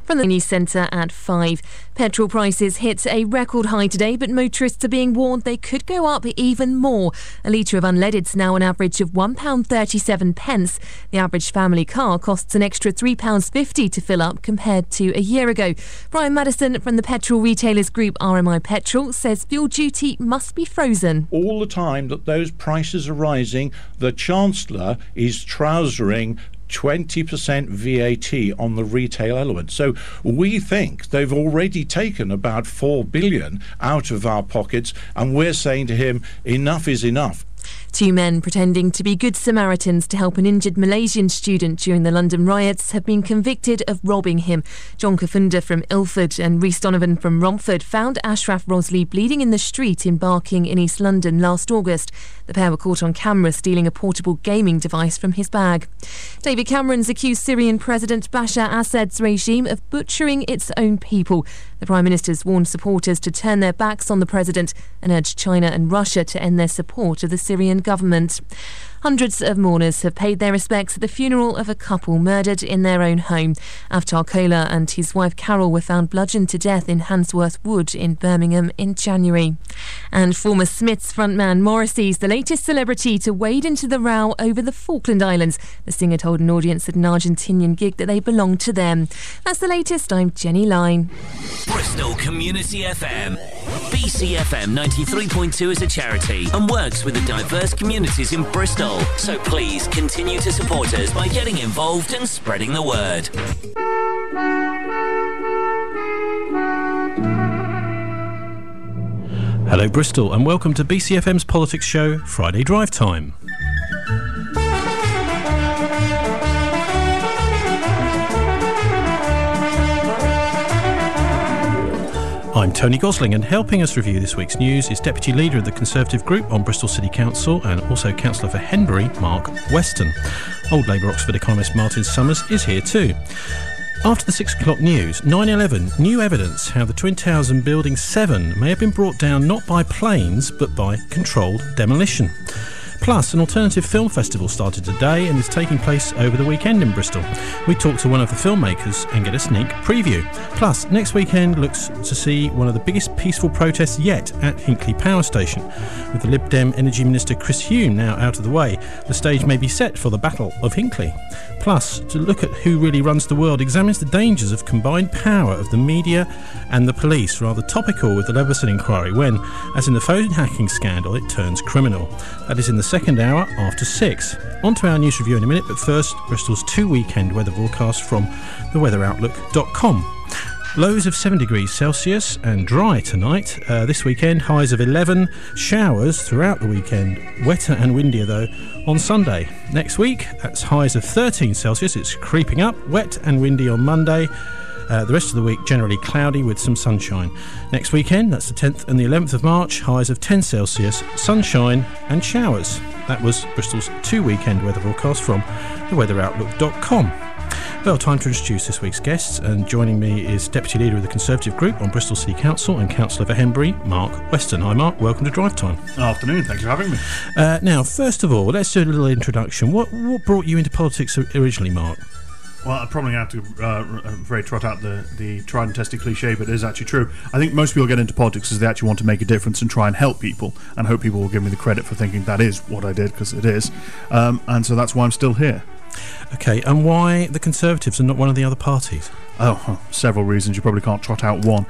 From the news centre at 5. Petrol prices hit a record high today, but motorists are being warned they could go up even more. A litre of unleaded's now an average of £1.37. The average family car costs an extra £3.50 to fill up compared to a year ago. Brian Madison from the petrol retailers group RMI Petrol says fuel duty must be frozen. All the time that those prices are rising, the Chancellor is trousering 20% VAT on the retail element. So we think they've already taken about 4 billion out of our pockets, and we're saying to him, enough is enough. 2 men pretending to be good Samaritans to help an injured Malaysian student during the London riots have been convicted of robbing him. John Kafunda from Ilford and Rhys Donovan from Romford found Ashraf Rosley bleeding in the street in Barking in East London last August. The pair were caught on camera stealing a portable gaming device from his bag. David Cameron's accused Syrian President Bashar Assad's regime of butchering its own people. The Prime Minister's warned supporters to turn their backs on the president and urged China and Russia to end their support of the Syrian government. Hundreds of mourners have paid their respects at the funeral of a couple murdered in their own home. Avtar Kola and his wife Carol were found bludgeoned to death in Handsworth Wood in Birmingham in January. And former Smiths frontman Morrissey's the latest celebrity to wade into the row over the Falkland Islands. The singer told an audience at an Argentinian gig that they belonged to them. That's the latest. I'm Jenny Line. Bristol Community FM. BCFM 93.2 is a charity and works with the diverse communities in Bristol. So please continue to support us by getting involved and spreading the word. Hello Bristol and welcome to BCFM's Politics Show Friday Drive Time. I'm Tony Gosling, and helping us review this week's news is Deputy Leader of the Conservative Group on Bristol City Council and also Councillor for Henbury, Mark Weston. Old Labour Oxford economist Martin Summers is here too. After the 6 o'clock news, 9/11, new evidence how the Twin Towers and Building 7 may have been brought down not by planes but by controlled demolition. Plus, an alternative film festival started today and is taking place over the weekend in Bristol. We talked to one of the filmmakers and get a sneak preview. Plus, next weekend looks to see one of the biggest peaceful protests yet at Hinkley Power Station. With the Lib Dem Energy Minister Chris Huhne now out of the way, the stage may be set for the Battle of Hinkley. Plus, to look at who really runs the world examines the dangers of combined power of the media and the police, rather topical with the Leveson inquiry when, as in the phone hacking scandal, it turns criminal. That is in the second hour after 6. On to our news review in a minute, but first, Bristol's 2 weekend weather forecast from theweatheroutlook.com. Lows of 7 degrees Celsius and dry tonight. This weekend, highs of 11, showers throughout the weekend. Wetter and windier, though, on Sunday. Next week, that's highs of 13 Celsius. It's creeping up. Wet and windy on Monday. The rest of the week generally cloudy with some sunshine. Next weekend, that's the 10th and the 11th of March, highs of 10 Celsius, sunshine and showers. That was Bristol's 2 weekend weather forecast from theweatheroutlook.com. Well, time to introduce this week's guests, and joining me is Deputy Leader of the Conservative Group on Bristol City Council and Councillor for Henbury, Mark Weston. Hi Mark, welcome to Drive Time. Afternoon, thanks for having me. Now, first of all, let's do a little introduction. What brought you into politics originally, Mark? Well, I probably have to very trot out the tried and tested cliche, but it is actually true. I think most people get into politics because they actually want to make a difference and try and help people, and hope people will give me the credit for thinking that is what I did, because it is. And so that's why I'm still here. Okay, and why the Conservatives and not one of the other parties? Oh, several reasons. You probably can't trot out one.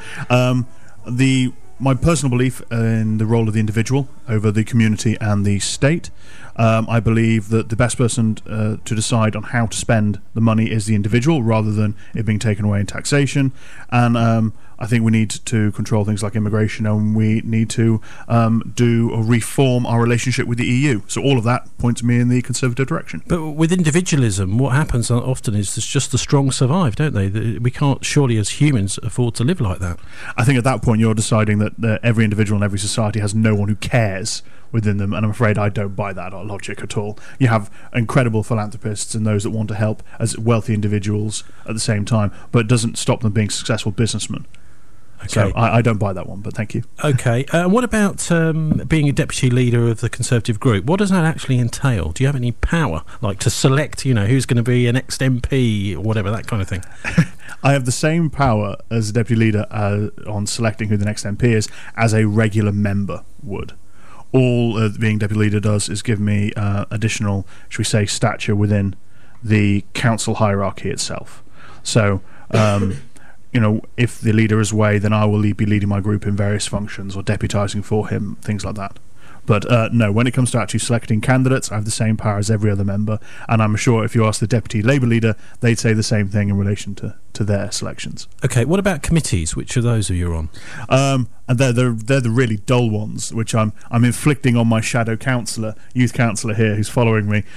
My personal belief in the role of the individual over the community and the state. I believe that the best person to decide on how to spend the money is the individual, rather than it being taken away in taxation. And I think we need to control things like immigration, and we need to do or reform our relationship with the EU. So all of that points me in the Conservative direction. But with individualism, what happens often is just the strong survive, don't they? We can't surely as humans afford to live like that. I think at that point you're deciding that every individual in every society has no one who cares within them, and I'm afraid I don't buy that logic at all. You have incredible philanthropists and those that want to help as wealthy individuals at the same time, but it doesn't stop them being successful businessmen. Okay. So I don't buy that one, but thank you. Okay. What about being a deputy leader of the Conservative group? What does that actually entail? Do you have any power, like to select, who's going to be an ex-MP or whatever, that kind of thing? I have the same power as a deputy leader on selecting who the next MP is as a regular member would. All being deputy leader does is give me additional, should we say, stature within the council hierarchy itself. So, if the leader is away, then I will be leading my group in various functions or deputising for him, things like that. But no, when it comes to actually selecting candidates, I have the same power as every other member, and I'm sure if you ask the deputy Labour leader, they'd say the same thing in relation to their selections. Okay, what about committees? Which of those are you on? And they're the really dull ones, which I'm inflicting on my shadow youth councillor here, who's following me.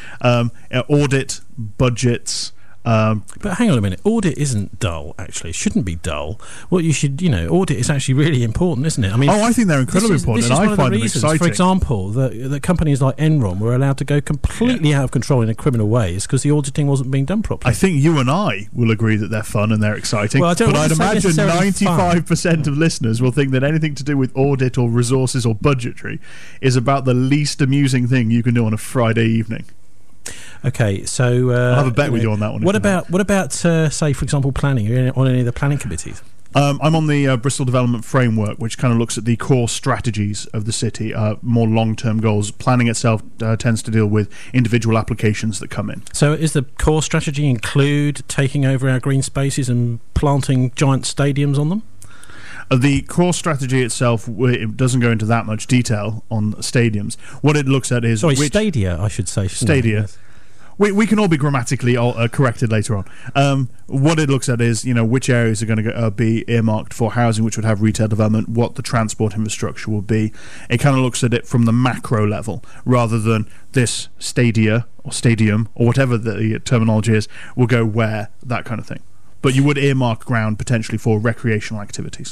Audit, budgets. But hang on a minute, audit isn't dull, actually. It shouldn't be dull. What you should, audit is actually really important, isn't it? I mean, I think they're incredibly important, and I find them exciting. For example, that companies like Enron were allowed to go completely out of control in a criminal way is because the auditing wasn't being done properly. I think you and I will agree that they're fun and they're exciting, well, but I'd imagine 95% of listeners will think that anything to do with audit or resources or budgetary is about the least amusing thing you can do on a Friday evening. Okay, so I'll have a bet with you on that one. What about say, for example, planning? Are you on any of the planning committees? I'm on the Bristol Development Framework, which kind of looks at the core strategies of the city, more long-term goals. Planning itself tends to deal with individual applications that come in. So is the core strategy include taking over our green spaces and planting giant stadiums on them? The core strategy itself, it doesn't go into that much detail on stadiums. What it looks at is... stadia, I should say. Stadia. Yes. We can all be grammatically corrected later on. What it looks at is, which areas are going to be earmarked for housing, which would have retail development, what the transport infrastructure will be. It kind of looks at it from the macro level, rather than this stadia or stadium or whatever the terminology is will go where, that kind of thing. But you would earmark ground potentially for recreational activities.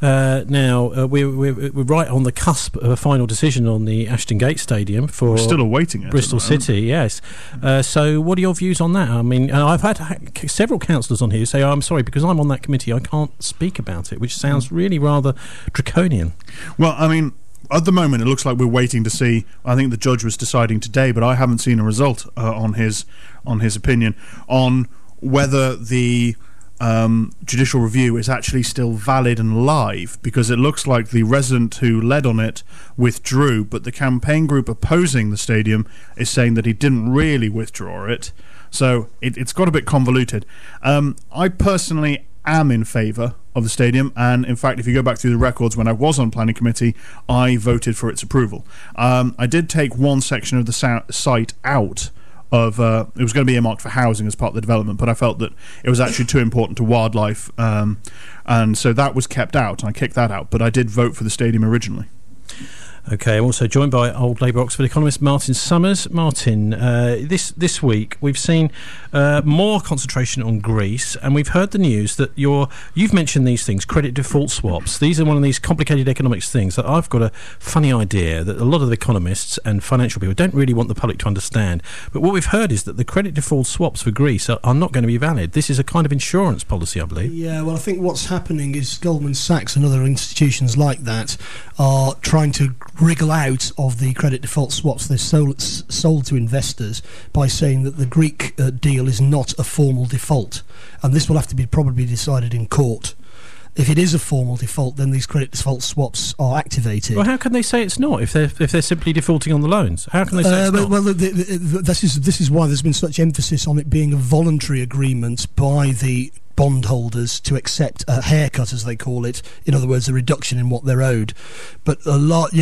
Now, we're right on the cusp of a final decision on the Ashton Gate Stadium for we're still awaiting it, Bristol City, yes. So what are your views on that? I mean, I've had several councillors on here who say, I'm sorry, because I'm on that committee, I can't speak about it, which sounds really rather draconian. Well, I mean... At the moment, it looks like we're waiting to see. I think the judge was deciding today, but I haven't seen a result on his opinion on whether the judicial review is actually still valid and live, because it looks like the resident who led on it withdrew, but the campaign group opposing the stadium is saying that he didn't really withdraw it. So it's got a bit convoluted. I personally am in favour of the stadium, and in fact, if you go back through the records, when I was on planning committee, I voted for its approval. I did take one section of the site out of it was going to be earmarked for housing as part of the development, but I felt that it was actually too important to wildlife, and so that was kept out, and I kicked that out, but I did vote for the stadium originally. Okay, I'm also joined by old Labour Oxford economist Martin Summers. Martin, this week we've seen more concentration on Greece, and we've heard the news that you've mentioned these things, credit default swaps. These are one of these complicated economics things that I've got a funny idea that a lot of economists and financial people don't really want the public to understand. But what we've heard is that the credit default swaps for Greece are not going to be valid. This is a kind of insurance policy, I believe. Yeah, well, I think what's happening is Goldman Sachs and other institutions like that are trying to wriggle out of the credit default swaps they've sold to investors by saying that the Greek deal is not a formal default, and this will have to be probably decided in court. If it is a formal default, then these credit default swaps are activated. Well, how can they say it's not if they're simply defaulting on the loans? How can they say it's not? Well, this is why there's been such emphasis on it being a voluntary agreement by the bondholders to accept a haircut, as they call it. In other words, a reduction in what they're owed. But a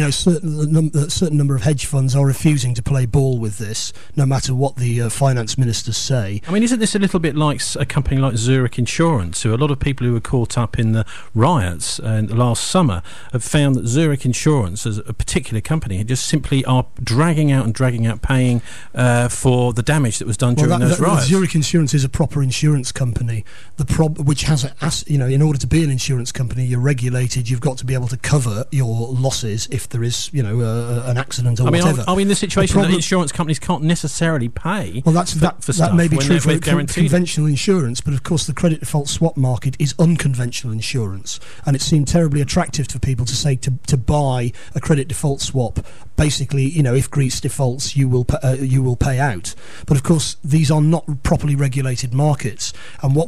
certain number of hedge funds are refusing to play ball with this, no matter what the finance ministers say. I mean, isn't this a little bit like a company like Zurich Insurance, who a lot of people who were caught up in the riots last summer have found that Zurich Insurance, as a particular company, just simply are dragging out paying for the damage that was done during those riots? Zurich Insurance is a proper insurance company. Which has in order to be an insurance company, you're regulated. You've got to be able to cover your losses if there is, an accident or whatever. Are we in the situation that insurance companies can't necessarily pay? Well, that may be true for conventional insurance, but of course the credit default swap market is unconventional insurance, and it seemed terribly attractive for people to say to buy a credit default swap. Basically, if Greece defaults, you will pay out. But of course, these are not properly regulated markets, and what will happen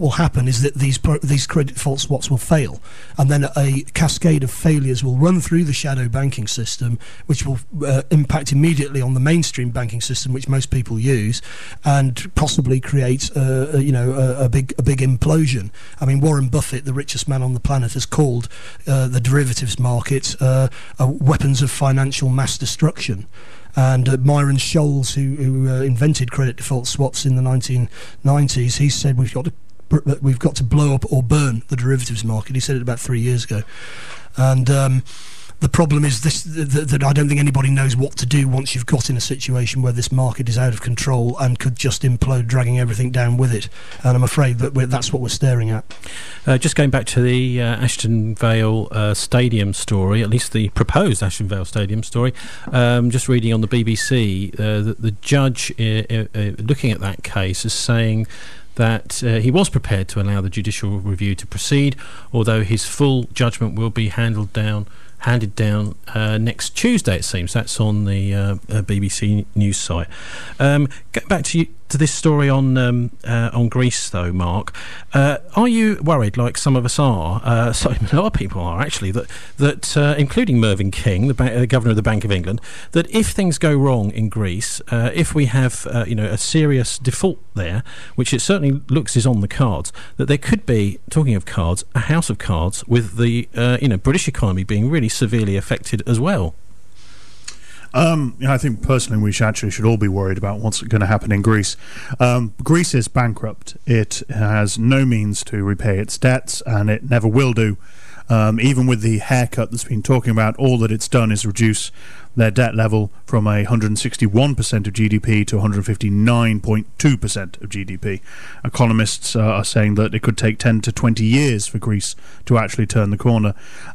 happen is that these credit default swaps will fail, and then a cascade of failures will run through the shadow banking system, which will impact immediately on the mainstream banking system, which most people use, and possibly create a big implosion. I mean, Warren Buffett, the richest man on the planet, has called the derivatives market weapons of financial mass destruction. And Myron Scholes, who invented credit default swaps in the 1990s, he said we've got to blow up or burn the derivatives market. He said it about 3 years ago. And the problem is that I don't think anybody knows what to do once you've got in a situation where this market is out of control and could just implode, dragging everything down with it. And I'm afraid that that's what we're staring at. Just going back to the Ashton Vale Stadium story, at least the proposed Ashton Vale Stadium story, just reading on the BBC, the judge looking at that case is saying that he was prepared to allow the judicial review to proceed, although his full judgment will be handed down next Tuesday, it seems. That's on the BBC news site. Get back to this story on Greece, though, Mark. Are you worried, like some of us are, a lot of people are actually, that including Mervyn King, the Governor of the Bank of England, that if things go wrong in Greece, if we have a serious default there, which it certainly looks is on the cards, that there could be, talking of cards, a house of cards with the British economy being really severely affected as well? I think personally we should all be worried about what's going to happen in Greece. Greece is bankrupt. It has no means to repay its debts, and it never will do. Even with the haircut that's been talking about, all that it's done is reduce their debt level from 161% of GDP to 159.2% of GDP. Economists are saying that it could take 10 to 20 years for Greece to actually turn the corner.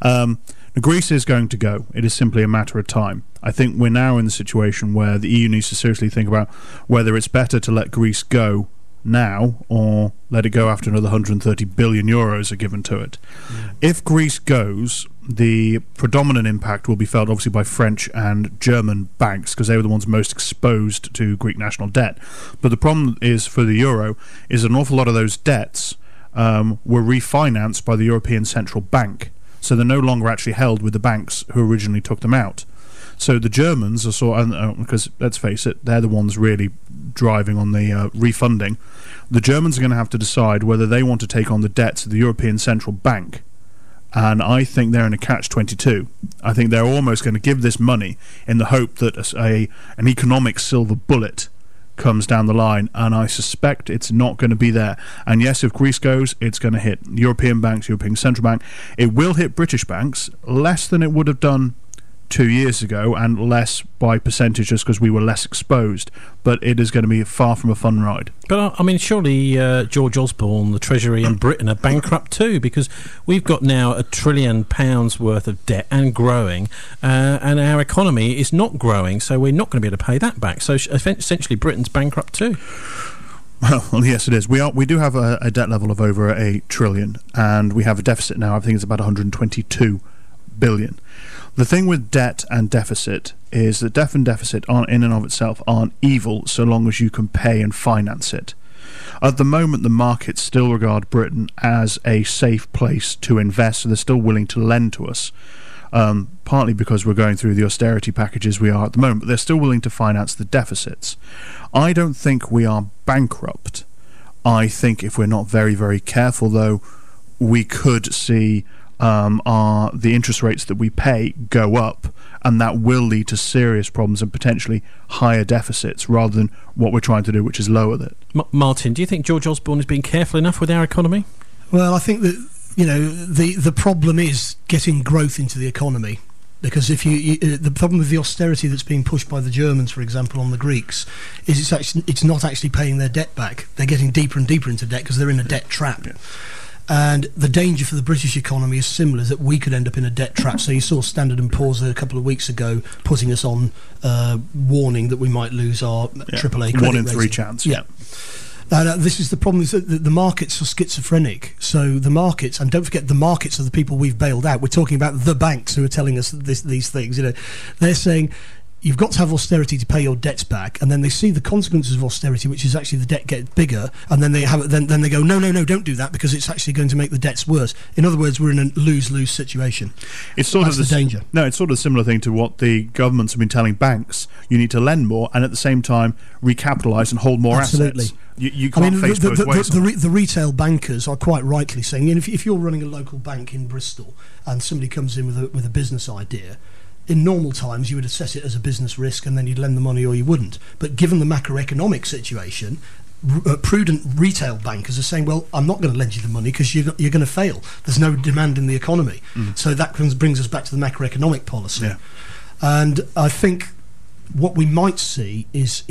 Greece is going to go. It is simply a matter of time. I think we're now in the situation where the EU needs to seriously think about whether it's better to let Greece go now or let it go after another 130 billion euros are given to it. If Greece goes, the predominant impact will be felt obviously by French and German banks, because they were the ones most exposed to Greek national debt. But the problem is for the euro is an awful lot of those debts were refinanced by the European Central Bank. So they're no longer actually held with the banks who originally took them out. So the Germans are because let's face it, they're the ones really driving on the refunding. The Germans are going to have to decide whether they want to take on the debts of the European Central Bank. And I think they're in a catch-22. I think they're almost going to give this money in the hope that an economic silver bullet comes down the line, and I suspect it's not going to be there. And yes, if Greece goes, it's going to hit European banks, European Central Bank. It will hit British banks less than it would have done 2 years ago, and less by percentage just because we were less exposed. But it is going to be far from a fun ride. But I mean, surely George Osborne, the Treasury and Britain are bankrupt too, because we've got now £1 trillion worth of debt and growing, and our economy is not growing, so we're not going to be able to pay that back. So essentially Britain's bankrupt too. Well, yes, it is. We do have a debt level of over $1 trillion, and we have a deficit now. I think it's about 122 billion. The thing with debt and deficit is that debt and deficit in and of itself aren't evil so long as you can pay and finance it. At the moment, the markets still regard Britain as a safe place to invest, so they're still willing to lend to us, partly because we're going through the austerity packages we are at the moment, but they're still willing to finance the deficits. I don't think we are bankrupt. I think if we're not very, very careful, though, we could see the interest rates that we pay go up, and that will lead to serious problems and potentially higher deficits rather than what we're trying to do, which is lower that. Martin, do you think George Osborne is being careful enough with our economy? Well, I think that the problem is getting growth into the economy. Because if the problem with the austerity that's being pushed by the Germans, for example, on the Greeks, is it's not actually paying their debt back. They're getting deeper and deeper into debt because they're in a debt trap. Yeah. And the danger for the British economy is similar, that we could end up in a debt trap. So you saw Standard & Poor's a couple of weeks ago putting us on warning that we might lose our AAA credit 1 in 3 rating. chance. Yeah. Now, this is the problem, is that the markets are schizophrenic. So the markets, and don't forget, the markets are the people we've bailed out. We're talking about the banks who are telling us these things. They're saying, you've got to have austerity to pay your debts back, and then they see the consequences of austerity, which is actually the debt gets bigger, and then they go, no, don't do that, because it's actually going to make the debts worse. In other words, we're in a lose-lose situation. It's sort That's of the danger. No, it's sort of a similar thing to what the governments have been telling banks: you need to lend more, and at the same time recapitalise and hold more Absolutely. assets. You can't face both ways. The retail bankers are quite rightly saying, if you're running a local bank in Bristol and somebody comes in with a business idea, in normal times you would assess it as a business risk and then you'd lend the money or you wouldn't. But given the macroeconomic situation, prudent retail bankers are saying, well, I'm not going to lend you the money because you're going to fail. There's no demand in the economy. So that brings us back to the macroeconomic policy. Yeah. And I think what we might see is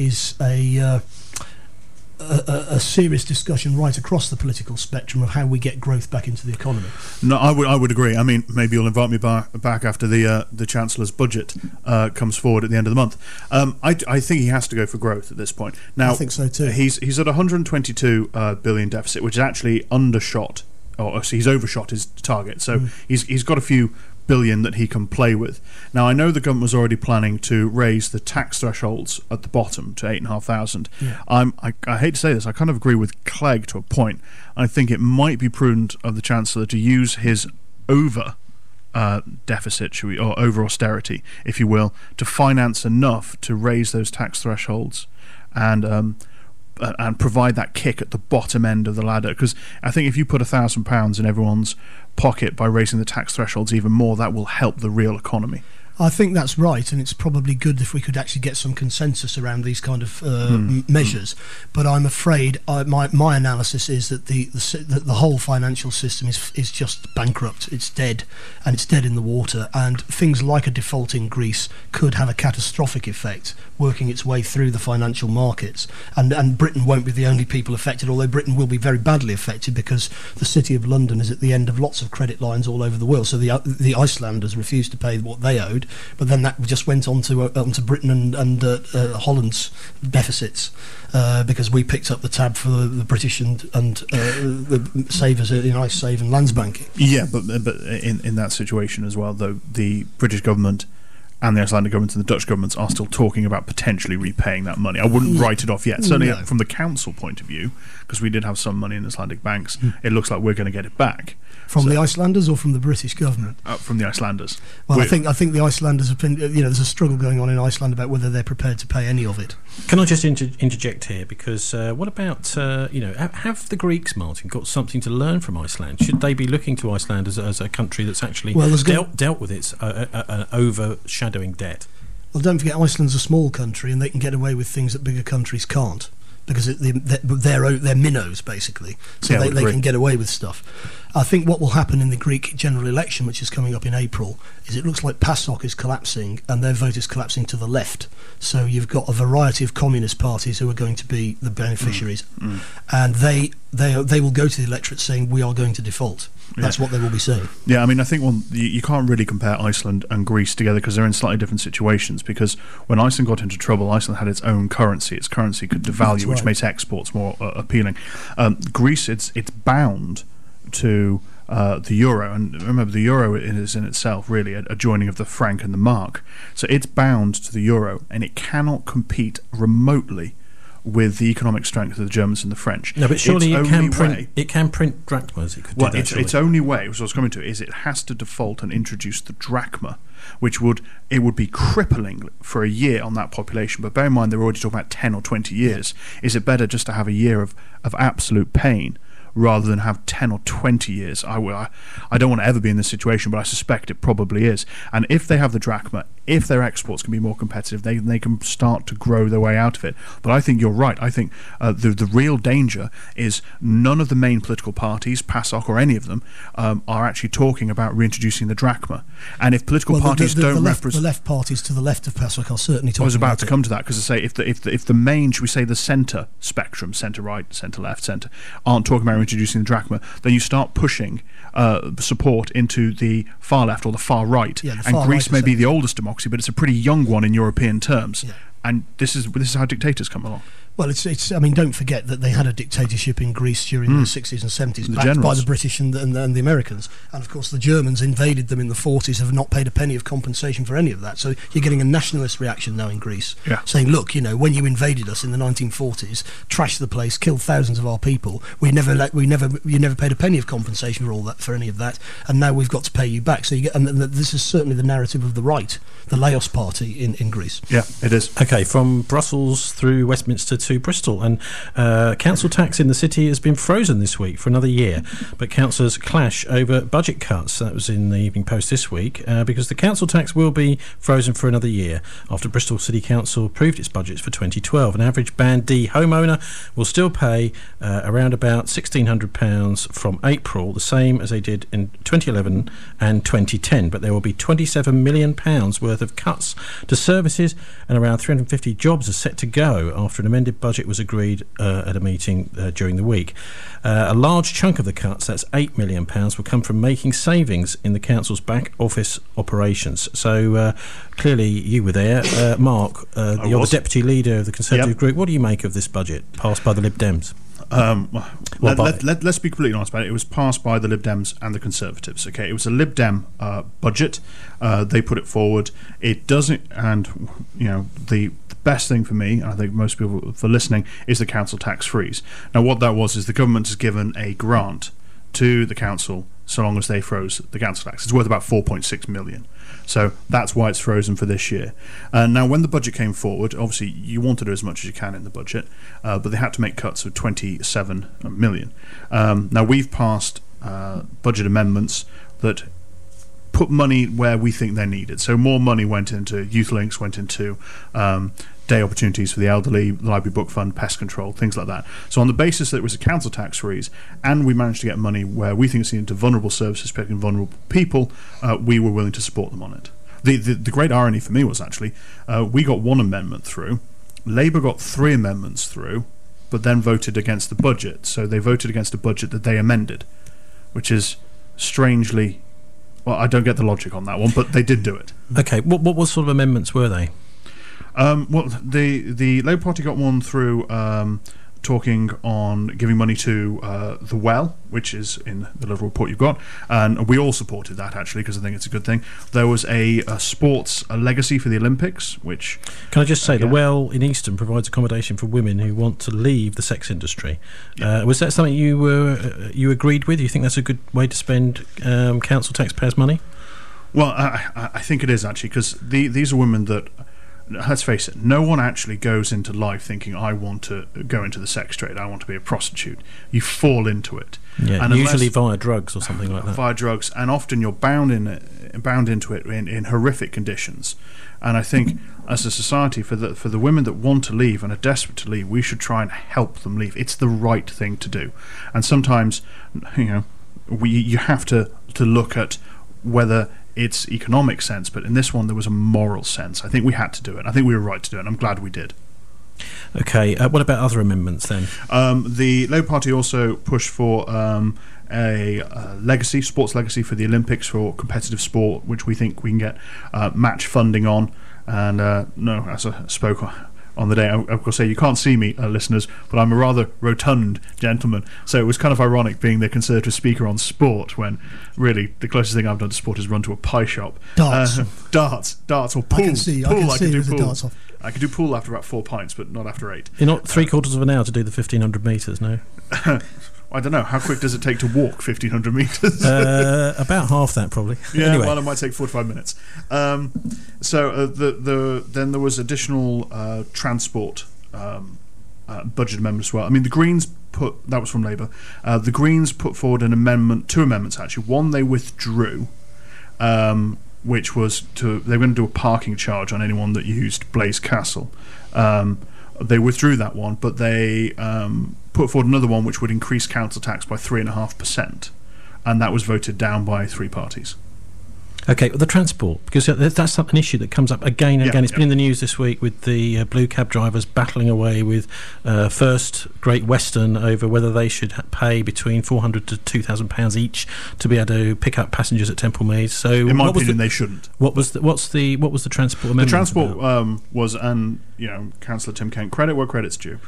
a serious discussion right across the political spectrum of how we get growth back into the economy. No, I would agree. I mean, maybe you'll invite me back after the Chancellor's budget comes forward at the end of the month. I think he has to go for growth at this point. Now, I think so too. He's at 122 billion deficit, which is actually undershot, or he's overshot his target. So he's got a few billion that he can play with. Now, I know the government was already planning to raise the tax thresholds at the bottom to 8,500. Yeah. I hate to say this, I kind of agree with Clegg to a point. I think it might be prudent of the Chancellor to use his over deficit, or over austerity, if you will, to finance enough to raise those tax thresholds and provide that kick at the bottom end of the ladder. Because I think if you put £1,000 in everyone's pocket by raising the tax thresholds even more, that will help the real economy. I think that's right, and it's probably good if we could actually get some consensus around these kind of measures. But I'm afraid my analysis is that the whole financial system is just bankrupt. It's dead, and it's dead in the water. And things like a defaulting Greece could have a catastrophic effect, working its way through the financial markets. And Britain won't be the only people affected, although Britain will be very badly affected because the City of London is at the end of lots of credit lines all over the world. So the Icelanders refused to pay what they owed. But then that just went on to Britain and Holland's deficits because we picked up the tab for the British and the savers in IceSave and Landsbank. Yeah, but in that situation as well, though, the British government and the Icelandic government and the Dutch governments are still talking about potentially repaying that money. I wouldn't write it off yet. Certainly from the council point of view, because we did have some money in Icelandic banks, it looks like we're going to get it back. From the Icelanders or from the British government? From the Icelanders. Well, I think the Icelanders have been. There's a struggle going on in Iceland about whether they're prepared to pay any of it. Can I just interject here? Because what about have the Greeks, Martin, got something to learn from Iceland? Should they be looking to Iceland as a country that's actually dealt with its overshadowing debt? Well, don't forget, Iceland's a small country, and they can get away with things that bigger countries can't. Because they're minnows, basically. So they can get away with stuff. I think what will happen in the Greek general election, which is coming up in April, is it looks like PASOK is collapsing and their vote is collapsing to the left. So you've got a variety of communist parties who are going to be the beneficiaries. And they will go to the electorate saying, we are going to default. That's what they will be saying. Yeah, I mean, I think you can't really compare Iceland and Greece together because they're in slightly different situations. Because when Iceland got into trouble, Iceland had its own currency. Its currency could devalue, which makes exports more appealing. Greece, it's bound to the euro, and remember the euro is in itself really a joining of the franc and the mark. So it's bound to the euro, and it cannot compete remotely with the economic strength of the Germans and the French. No, but surely it can print drachmas. It could do that, its only way, which I was coming to, is it has to default and introduce the drachma, which would be crippling for a year on that population. But bear in mind, they're already talking about 10 or 20 years. Is it better just to have a year of absolute pain rather than have 10 or 20 years? I don't want to ever be in this situation, but I suspect it probably is. And if they have the drachma, if their exports can be more competitive, they can start to grow their way out of it. But I think you're right. I think the real danger is none of the main political parties, PASOK or any of them, are actually talking about reintroducing the drachma. And if political parties don't represent... The left parties to the left of PASOK are certainly talking about it. I was about to come to that, because I say if the main, should we say the centre spectrum, centre right, centre left, centre, aren't talking about introducing the drachma, then you start pushing support into the far left or the far right. Yeah, and Greece may be the oldest democracy, but it's a pretty young one in European terms. Yeah. And this is how dictators come along. Well, it's. I mean, don't forget that they had a dictatorship in Greece during the 60s and 70s, backed by the British and the Americans. And of course, the Germans invaded them in the 40s, have not paid a penny of compensation for any of that. So you're getting a nationalist reaction now in Greece, saying, look, when you invaded us in the 1940s, trashed the place, killed thousands of our people, you never paid a penny of compensation for all that, for any of that, and now we've got to pay you back. So this is certainly the narrative of the right, the Laos Party in Greece. Yeah, it is. Okay, from Brussels through Westminster to Bristol, and council tax in the city has been frozen this week for another year, but councillors clash over budget cuts. That was in the Evening Post this week, because the council tax will be frozen for another year after Bristol City Council approved its budgets for 2012. An average Band D homeowner will still pay around about £1,600 from April, the same as they did in 2011 and 2010, but there will be £27 million worth of cuts to services, and around 350 jobs are set to go after an amended budget was agreed at a meeting during the week. A large chunk of the cuts, that's £8 million, will come from making savings in the council's back office operations. So clearly you were there. Mark, you're the deputy leader of the Conservative group. What do you make of this budget passed by the Lib Dems? Let's be completely honest about it. It was passed by the Lib Dems and the Conservatives. Okay, it was a Lib Dem budget. They put it forward. It doesn't, and the best thing for me, and I think most people for listening, is the council tax freeze. Now, what that was is the government has given a grant to the council so long as they froze the council tax. It's worth about 4.6 million. So that's why it's frozen for this year. Now, when the budget came forward, obviously you want to do as much as you can in the budget, but they had to make cuts of 27 million. Now, we've passed budget amendments that put money where we think they're needed. So more money went into Youth Links, went into day opportunities for the elderly, the Library Book Fund, pest control, things like that. So on the basis that it was a council tax freeze, and we managed to get money where we think it's needed to vulnerable services, protecting vulnerable people, we were willing to support them on it. The great irony for me was actually we got one amendment through, Labour got 3 amendments through, but then voted against the budget. So they voted against a budget that they amended, which is strangely... Well, I don't get the logic on that one, but they did do it. Okay, what sort of amendments were they? Well, the Labour Party got one through talking on giving money to the Well, which is in the Liberal report you've got, and we all supported that actually because I think it's a good thing. There was a sports legacy for the Olympics, which... Can I just say, the Well in Easton provides accommodation for women who want to leave the sex industry. Was that something you agreed with? You think that's a good way to spend council taxpayers' money? Well, I think it is actually, because these are women that... Let's face it, no one actually goes into life thinking, I want to go into the sex trade, I want to be a prostitute. You fall into it. Yeah, and usually via drugs or something like that. Via drugs, and often you're bound into it in horrific conditions. And I think, as a society, for the women that want to leave and are desperate to leave, we should try and help them leave. It's the right thing to do. And sometimes, you have to look at whether it's economic sense, but in this one there was a moral sense. I think we had to do it. I think we were right to do it, and I'm glad we did. Okay, what about other amendments then? The Labour Party also pushed for a sports legacy for the Olympics for competitive sport, which we think we can get match funding on. And as I spoke on the day, of course, you can't see me, listeners, but I'm a rather rotund gentleman, so it was kind of ironic being the Conservative speaker on sport when really the closest thing I've done to sport is run to a pie shop. Darts or pool. I can see the darts off. I could do pool after about 4 pints, but not after 8. You're not 3/4 of an hour to do the 1,500 metres, no? I don't know. How quick does it take to walk 1,500 metres? About half that, probably. Yeah, anyway. Well, it might take 45 minutes. Then there was additional transport budget amendments as well. I mean, the Greens that was from Labour. The Greens put forward an amendment, 2 amendments actually. One they withdrew, which was they were going to do a parking charge on anyone that used Blaise Castle. They withdrew that one, but they put forward another one which would increase council tax by 3.5%, and that was voted down by 3 parties. Okay, well, the transport, because that's an issue that comes up again and again. It's been in the news this week with the blue cab drivers battling away with First Great Western over whether they should pay between £400 to £2,000 each to be able to pick up passengers at Temple Meads. So, in my opinion, they shouldn't. What was the transport amendment? The transport was, and Councillor Tim Kent, credit where credit's due.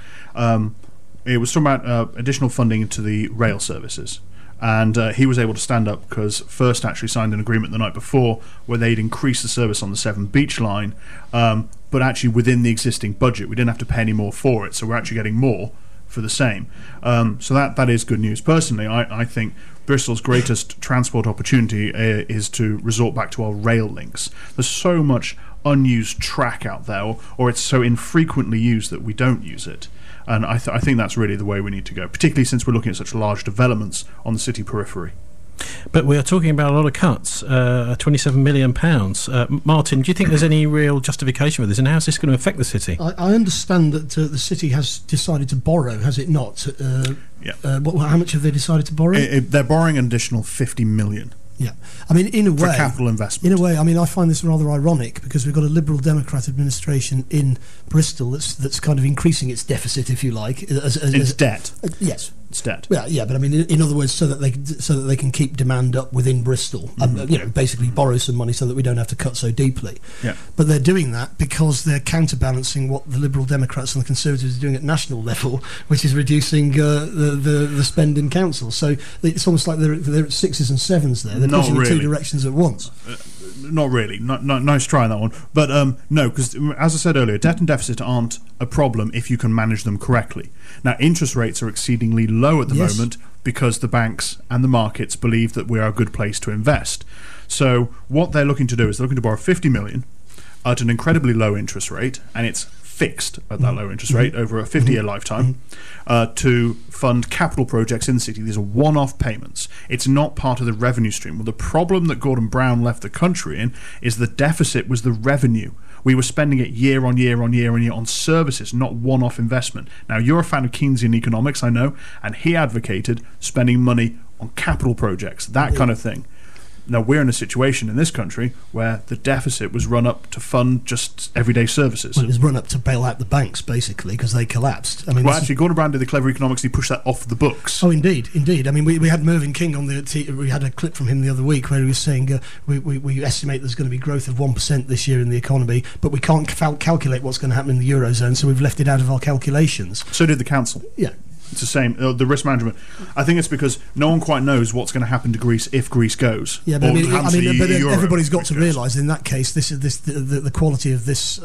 It was talking about additional funding into the rail services. And he was able to stand up because First actually signed an agreement the night before where they'd increase the service on the Severn Beach line, but actually within the existing budget. We didn't have to pay any more for it, so we're actually getting more for the same. So that is good news. Personally, I think Bristol's greatest transport opportunity is to resort back to our rail links. There's so much unused track out there, or it's so infrequently used that we don't use it. And I think that's really the way we need to go, particularly since we're looking at such large developments on the city periphery. But we are talking about a lot of cuts, £27 million. Martin, do you think there's any real justification for this, and how is this going to affect the city? I understand that the city has decided to borrow, has it not? How much have they decided to borrow? They're borrowing an additional £50 million. Yeah, I mean, in a way, for capital investment. In a way, I mean, I find this rather ironic because we've got a Liberal Democrat administration in Bristol that's kind of increasing its deficit, if you like, its debt. Yes, it's debt. Yeah, but I mean, in other words, so that they can keep demand up within Bristol, basically borrow some money so that we don't have to cut so deeply. Yeah. But they're doing that because they're counterbalancing what the Liberal Democrats and the Conservatives are doing at national level, which is reducing the spend in council. So it's almost like they're at sixes and sevens there. They're pushing in two directions at once. Not really. Nice try on that one. But no, because as I said earlier, debt and deficit aren't a problem if you can manage them correctly. Now, interest rates are exceedingly low at the moment because the banks and the markets believe that we are a good place to invest. So what they're looking to do is they're looking to borrow $50 million at an incredibly low interest rate, and it's fixed at that low interest rate over a 50-year lifetime, to fund capital projects in the city. These are one-off payments. It's not part of the revenue stream. Well, the problem that Gordon Brown left the country in is the deficit was the revenue. We were spending it year on year on year on year on services, not one-off investment. Now, you're a fan of Keynesian economics, I know, and he advocated spending money on capital projects, that kind of thing. Now, we're in a situation in this country where the deficit was run up to fund just everyday services. Well, it was run up to bail out the banks, basically, because they collapsed. I mean, well, actually, Gordon Brown did the clever economics. He pushed that off the books. Oh, indeed. I mean, we had Mervyn King on we had a clip from him the other week where he was saying we estimate there's going to be growth of 1% this year in the economy, but we can't calculate what's going to happen in the Eurozone, so we've left it out of our calculations. So did the council. Yeah. It's the same. The risk management. I think it's because no one quite knows what's going to happen to Greece if Greece goes. Yeah, but everybody's got to realise in that case, the quality of this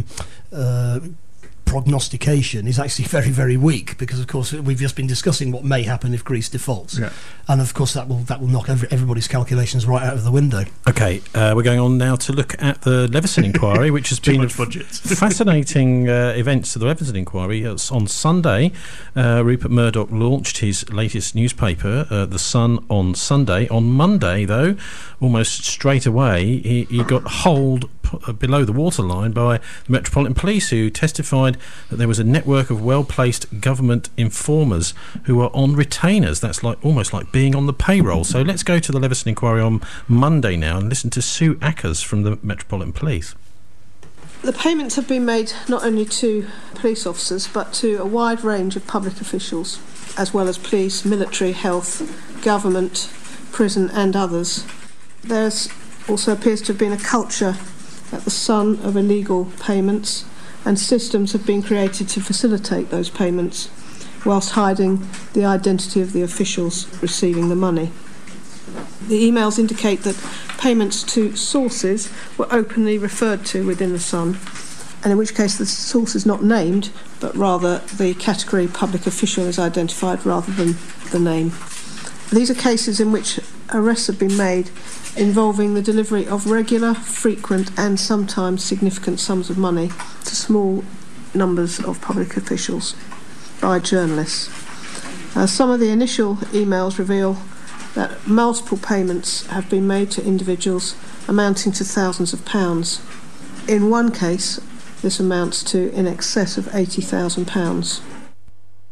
prognostication is actually very, very weak because, of course, we've just been discussing what may happen if Greece defaults, and of course that will knock everybody's calculations right out of the window. Okay, we're going on now to look at the Leveson inquiry, which has been a fascinating event. So the Leveson inquiry, on Sunday, Rupert Murdoch launched his latest newspaper, The Sun, on Sunday. On Monday, though, almost straight away, he got holed below the waterline by the Metropolitan Police, who testified that there was a network of well-placed government informers who were on retainers. That's almost like being on the payroll. So let's go to the Leveson inquiry on Monday now and listen to Sue Ackers from the Metropolitan Police. The payments have been made not only to police officers but to a wide range of public officials, as well as police, military, health, government, prison and others. There's also appears to have been a culture at the Sun of illegal payments, and systems have been created to facilitate those payments whilst hiding the identity of the officials receiving the money. The emails indicate that payments to sources were openly referred to within the Sun, and in which case the source is not named, but rather the category public official is identified rather than the name. These are cases in which arrests have been made involving the delivery of regular, frequent and sometimes significant sums of money to small numbers of public officials by journalists. Some of the initial emails reveal that multiple payments have been made to individuals amounting to thousands of pounds. In one case, this amounts to in excess of £80,000.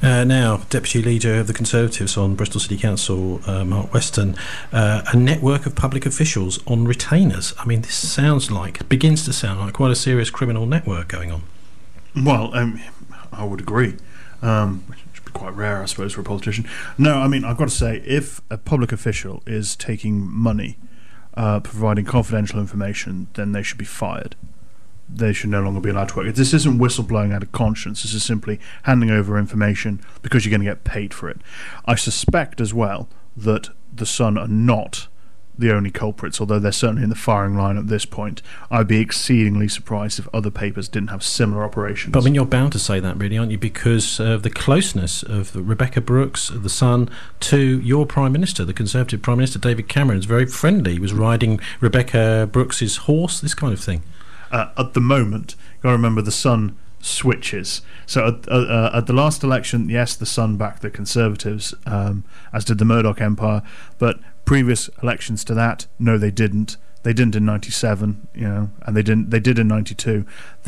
Now, Deputy Leader of the Conservatives on Bristol City Council, Mark Weston, a network of public officials on retainers. I mean, this begins to sound like quite a serious criminal network going on. Well, I would agree. Which would be quite rare, I suppose, for a politician. No, I mean, I've got to say, if a public official is taking money, providing confidential information, then they should be fired. They should no longer be allowed to work. This isn't whistleblowing out of conscience. This is simply handing over information because you're going to get paid for it. I suspect as well that the Sun are not the only culprits, although they're certainly in the firing line at this point. I'd be exceedingly surprised if other papers didn't have similar operations. But I mean, you're bound to say that, really, aren't you? Because of the closeness of Rebecca Brooks, the Sun, to your Prime Minister, the Conservative Prime Minister, David Cameron, is very friendly. He was riding Rebecca Brooks's horse, this kind of thing. At the moment, you've got to remember the Sun switches. So at the last election, yes, the Sun backed the Conservatives, as did the Murdoch Empire, but previous elections to that, no, they didn't. They didn't in '97, and they did in '92.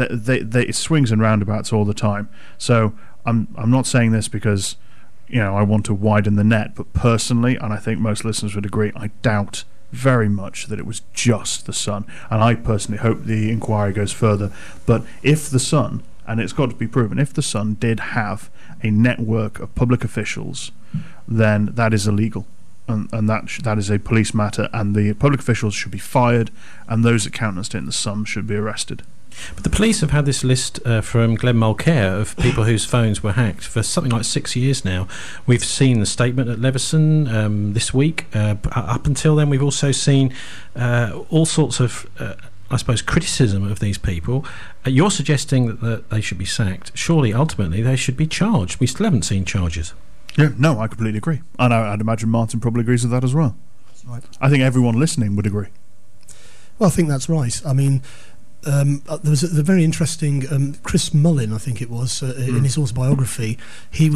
It swings and roundabouts all the time. So I'm not saying this because I want to widen the net, but personally, and I think most listeners would agree, I doubt very much that it was just the Sun, and I personally hope the inquiry goes further. But if the Sun, and it's got to be proven, if the Sun did have a network of public officials, then that is illegal, and that is a police matter, and the public officials should be fired, and those that countenanced it in the Sun should be arrested. But the police have had this list from Glenn Mulcair of people whose phones were hacked for something like 6 years now. We've seen the statement at Leveson this week. Up until then, we've also seen all sorts of, I suppose, criticism of these people. You're suggesting that they should be sacked. Surely, ultimately, they should be charged. We still haven't seen charges. Yeah, no, I completely agree. And I'd imagine Martin probably agrees with that as well. That's right. I think everyone listening would agree. Well, I think that's right. I mean, there was a very interesting Chris Mullin, I think it was, in his autobiography. He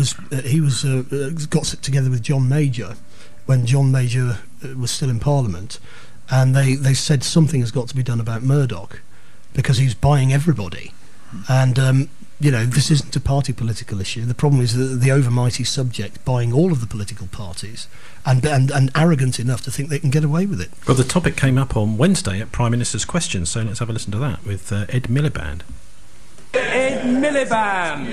got together with John Major when John Major was still in Parliament, and they said something has got to be done about Murdoch because he's buying everybody, and this isn't a party political issue. The problem is the overmighty subject buying all of the political parties and arrogant enough to think they can get away with it. Well, the topic came up on Wednesday at Prime Minister's Questions, so let's have a listen to that with Ed Miliband. Ed Miliband!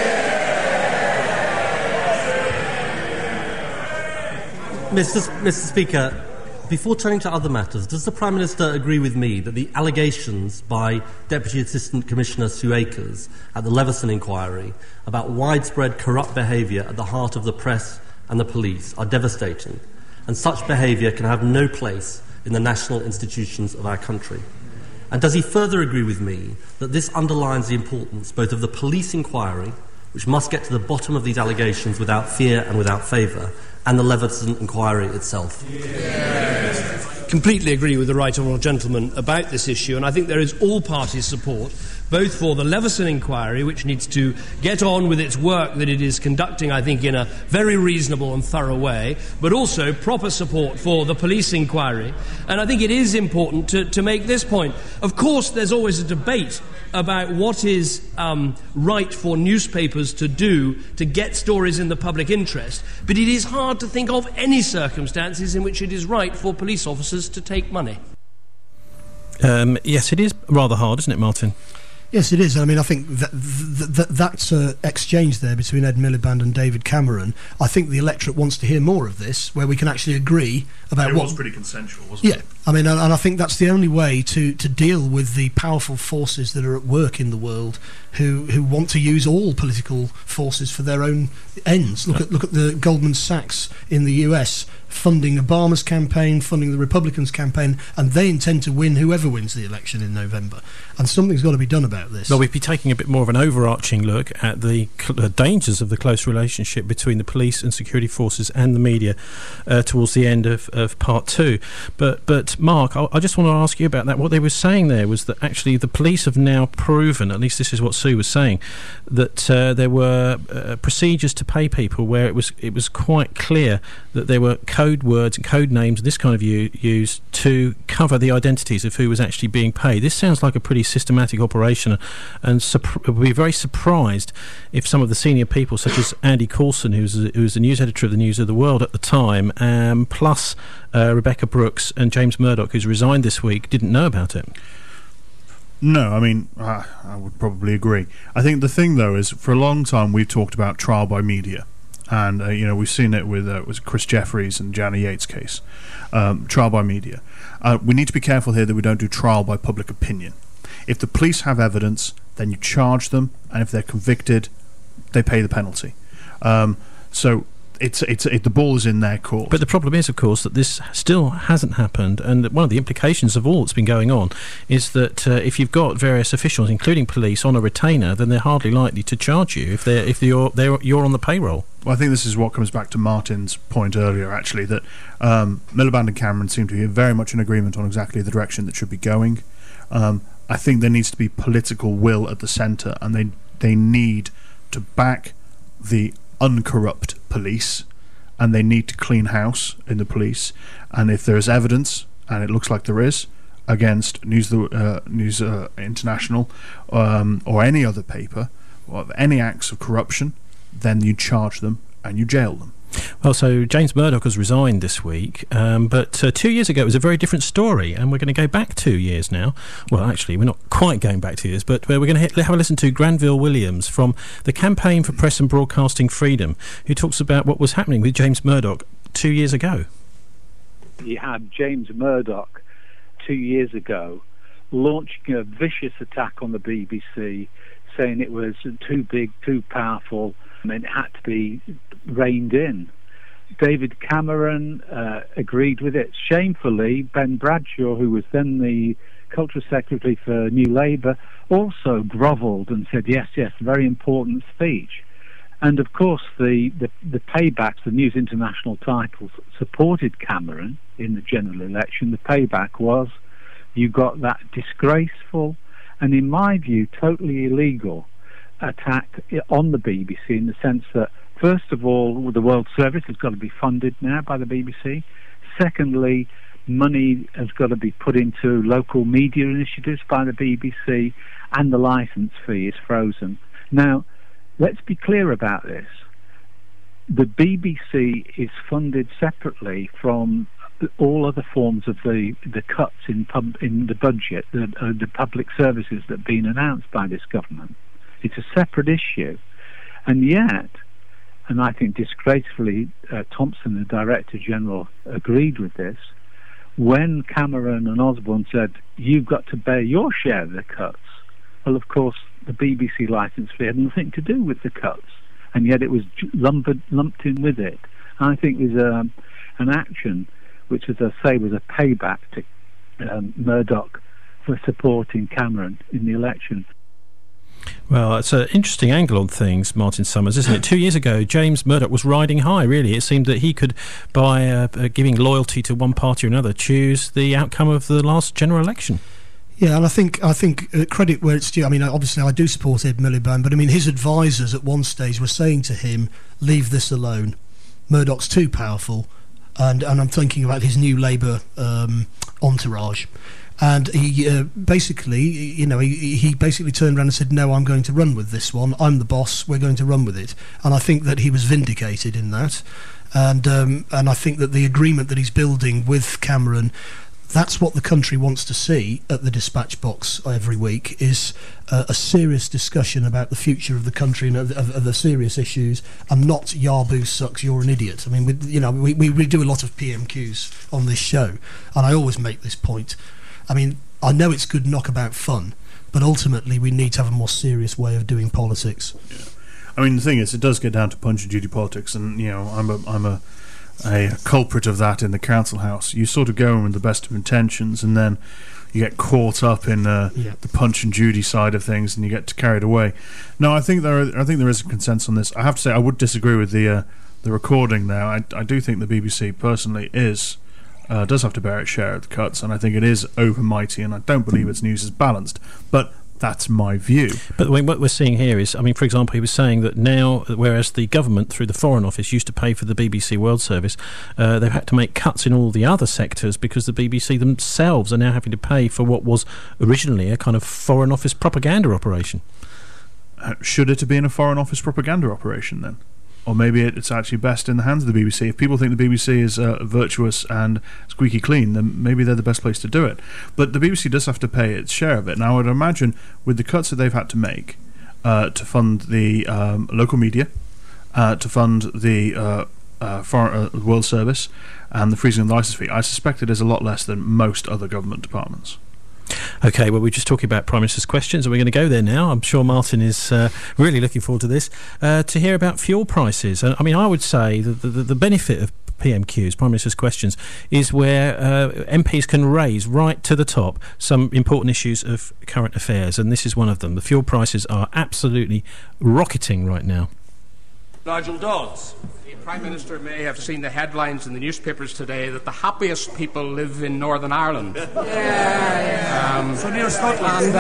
Mr. Speaker, before turning to other matters, does the Prime Minister agree with me that the allegations by Deputy Assistant Commissioner Sue Akers at the Leveson inquiry about widespread corrupt behaviour at the heart of the press and the police are devastating, and such behaviour can have no place in the national institutions of our country? And does he further agree with me that this underlines the importance both of the police inquiry, which must get to the bottom of these allegations without fear and without favour, and the Leveson inquiry itself? Yes. Completely agree with the right honourable gentleman about this issue, and I think there is all party support both for the Leveson inquiry, which needs to get on with its work that it is conducting, I think, in a very reasonable and thorough way, but also proper support for the police inquiry. And I think it is important to make this point. Of course, there's always a debate about what is right for newspapers to do to get stories in the public interest, but it is hard to think of any circumstances in which it is right for police officers to take money. Yes, it is rather hard, isn't it, Martin? Yes, it is. I mean, I think that's exchange there between Ed Miliband and David Cameron. I think the electorate wants to hear more of this, where we can actually agree about what... It was pretty consensual, wasn't it? Yeah. I mean, and I think that's the only way to deal with the powerful forces that are at work in the world who want to use all political forces for their own ends. Look at the Goldman Sachs in the US funding Obama's campaign, funding the Republicans' campaign, and they intend to win whoever wins the election in November. And something's got to be done about this. Well, we'd be taking a bit more of an overarching look at the dangers of the close relationship between the police and security forces and the media towards the end of part two. But Mark, I just want to ask you about that. What they were saying there was that actually the police have now proven, at least this is what Sue was saying that there were procedures to pay people where it was quite clear that there were code words and code names, this kind of used to cover the identities of who was actually being paid. This sounds like a pretty systematic operation, and we'd be very surprised if some of the senior people, such as Andy Coulson, who was the news editor of the News of the World at the time, plus Rebecca Brooks and James Murdoch, who's resigned this week, didn't know about it. No, I mean, I would probably agree. I think the thing, though, is for a long time we've talked about trial by media. And, we've seen it with Chris Jeffries and Jana Yates' case. Trial by media. We need to be careful here that we don't do trial by public opinion. If the police have evidence, then you charge them, and if they're convicted, they pay the penalty. So the ball is in their court. But the problem is, of course, that this still hasn't happened, and that one of the implications of all that's been going on is that if you've got various officials, including police, on a retainer, then they're hardly likely to charge you if you're on the payroll. Well, I think this is what comes back to Martin's point earlier, actually, that Miliband and Cameron seem to be very much in agreement on exactly the direction that should be going. I think there needs to be political will at the centre, and they need to back the uncorrupt police, and they need to clean house in the police. And if there is evidence, and it looks like there is, against News International or any other paper, or any acts of corruption, then you charge them and you jail them. Well, so James Murdoch has resigned this week, but 2 years ago it was a very different story, and we're going to go back 2 years now. Well, actually, we're not quite going back 2 years, but we're going to have a listen to Granville Williams from the Campaign for Press and Broadcasting Freedom, who talks about what was happening with James Murdoch 2 years ago. You had James Murdoch 2 years ago launching a vicious attack on the BBC, saying it was too big, too powerful, and it had to be reined in. David Cameron agreed with it. Shamefully, Ben Bradshaw, who was then the Culture Secretary for New Labour, also grovelled and said, yes, very important speech. And of course, the paybacks, the News International titles, supported Cameron in the general election. The payback was you got that disgraceful and, in my view, totally illegal attack on the BBC, in the sense that, first of all, the World Service has got to be funded now by the BBC. Secondly, money has got to be put into local media initiatives by the BBC, and the licence fee is frozen. Now, let's be clear about this. The BBC is funded separately from all other forms of the cuts in the budget, the public services that have been announced by this government. It's a separate issue. And yet, and I think disgracefully, Thompson, the Director General, agreed with this, when Cameron and Osborne said, you've got to bear your share of the cuts. Well, of course, the BBC licence fee had nothing to do with the cuts, and yet it was lumped in with it. And I think it was an action which, as I say, was a payback to Murdoch for supporting Cameron in the election. Well, it's an interesting angle on things, Martin Summers, isn't it? 2 years ago, James Murdoch was riding high, really. It seemed that he could, by giving loyalty to one party or another, choose the outcome of the last general election. Yeah, and I think credit where it's due. I mean, obviously I do support Ed Miliband, but I mean, his advisors at one stage were saying to him, leave this alone. Murdoch's too powerful. And I'm thinking about his new Labour entourage. And he basically, he basically turned around and said, no, I'm going to run with this one. I'm the boss. We're going to run with it. And I think that he was vindicated in that. And I think that the agreement that he's building with Cameron, that's what the country wants to see at the dispatch box every week, is a serious discussion about the future of the country and of the serious issues, and not Yarboo sucks, you're an idiot. I mean, we do a lot of PMQs on this show, and I always make this point. I mean, I know it's good knockabout fun, but ultimately we need to have a more serious way of doing politics. Yeah. I mean, the thing is, it does get down to punch and duty politics, and I'm a culprit of that in the council house. You sort of go in with the best of intentions, and then you get caught up in the punch and duty side of things, and you get carried away. No, I think there is a consensus on this. I have to say, I would disagree with the recording now. I do think the BBC personally does have to bear its share of the cuts, and I think it is overmighty, and I don't believe its news is balanced. But That's my view. But what we're seeing here is, I mean, for example, he was saying that now, whereas the government, through the Foreign Office, used to pay for the BBC World Service, they've had to make cuts in all the other sectors because the BBC themselves are now having to pay for what was originally a kind of Foreign Office propaganda operation. Should it have been a Foreign Office propaganda operation then? Or maybe it's actually best in the hands of the BBC. If people think the BBC is virtuous and squeaky clean, then maybe they're the best place to do it. But the BBC does have to pay its share of it. Now, I would imagine with the cuts that they've had to make to fund the local media, to fund the Foreign World Service, and the freezing of the licence fee, I suspect it is a lot less than most other government departments. OK, well, we're just talking about Prime Minister's questions, and we're going to go there now. I'm sure Martin is really looking forward to this, to hear about fuel prices. I mean, I would say that the benefit of PMQs, Prime Minister's questions, is where MPs can raise right to the top some important issues of current affairs, and this is one of them. The fuel prices are absolutely rocketing right now. Nigel Dodds. The Prime Minister may have seen the headlines in the newspapers today that the happiest people live in Northern Ireland. So near Scotland.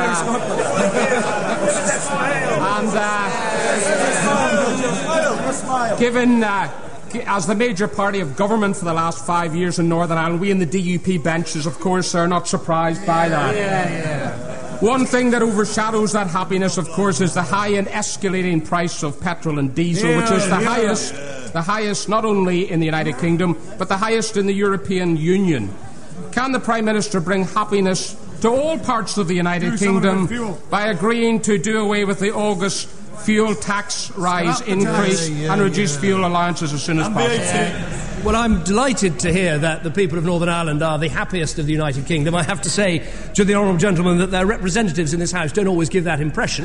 Given as the major party of government for the last 5 years in Northern Ireland, we in the DUP benches, of course, are not surprised by that. One thing that overshadows that happiness, of course, is the high and escalating price of petrol and diesel, which is the highest not only in the United Kingdom, but the highest in the European Union. Can the Prime Minister bring happiness to all parts of the United Kingdom by agreeing to do away with the August fuel tax rise increase and reduce fuel allowances as soon as possible? Well, I'm delighted to hear that the people of Northern Ireland are the happiest of the United Kingdom. I have to say to the honourable gentleman that their representatives in this House don't always give that impression.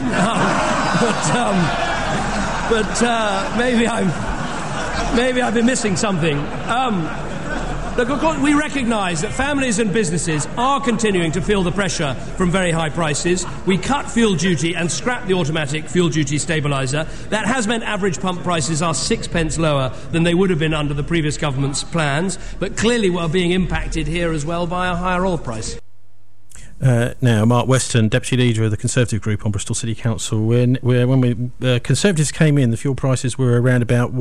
Maybe I've been missing something. Look, of course, we recognise that families and businesses are continuing to feel the pressure from very high prices. We cut fuel duty and scrapped the automatic fuel duty stabiliser. That has meant average pump prices are 6 pence lower than they would have been under the previous government's plans, but clearly we're being impacted here as well by a higher oil price. Now, Mark Weston, Deputy Leader of the Conservative Group on Bristol City Council. When Conservatives came in, the fuel prices were around about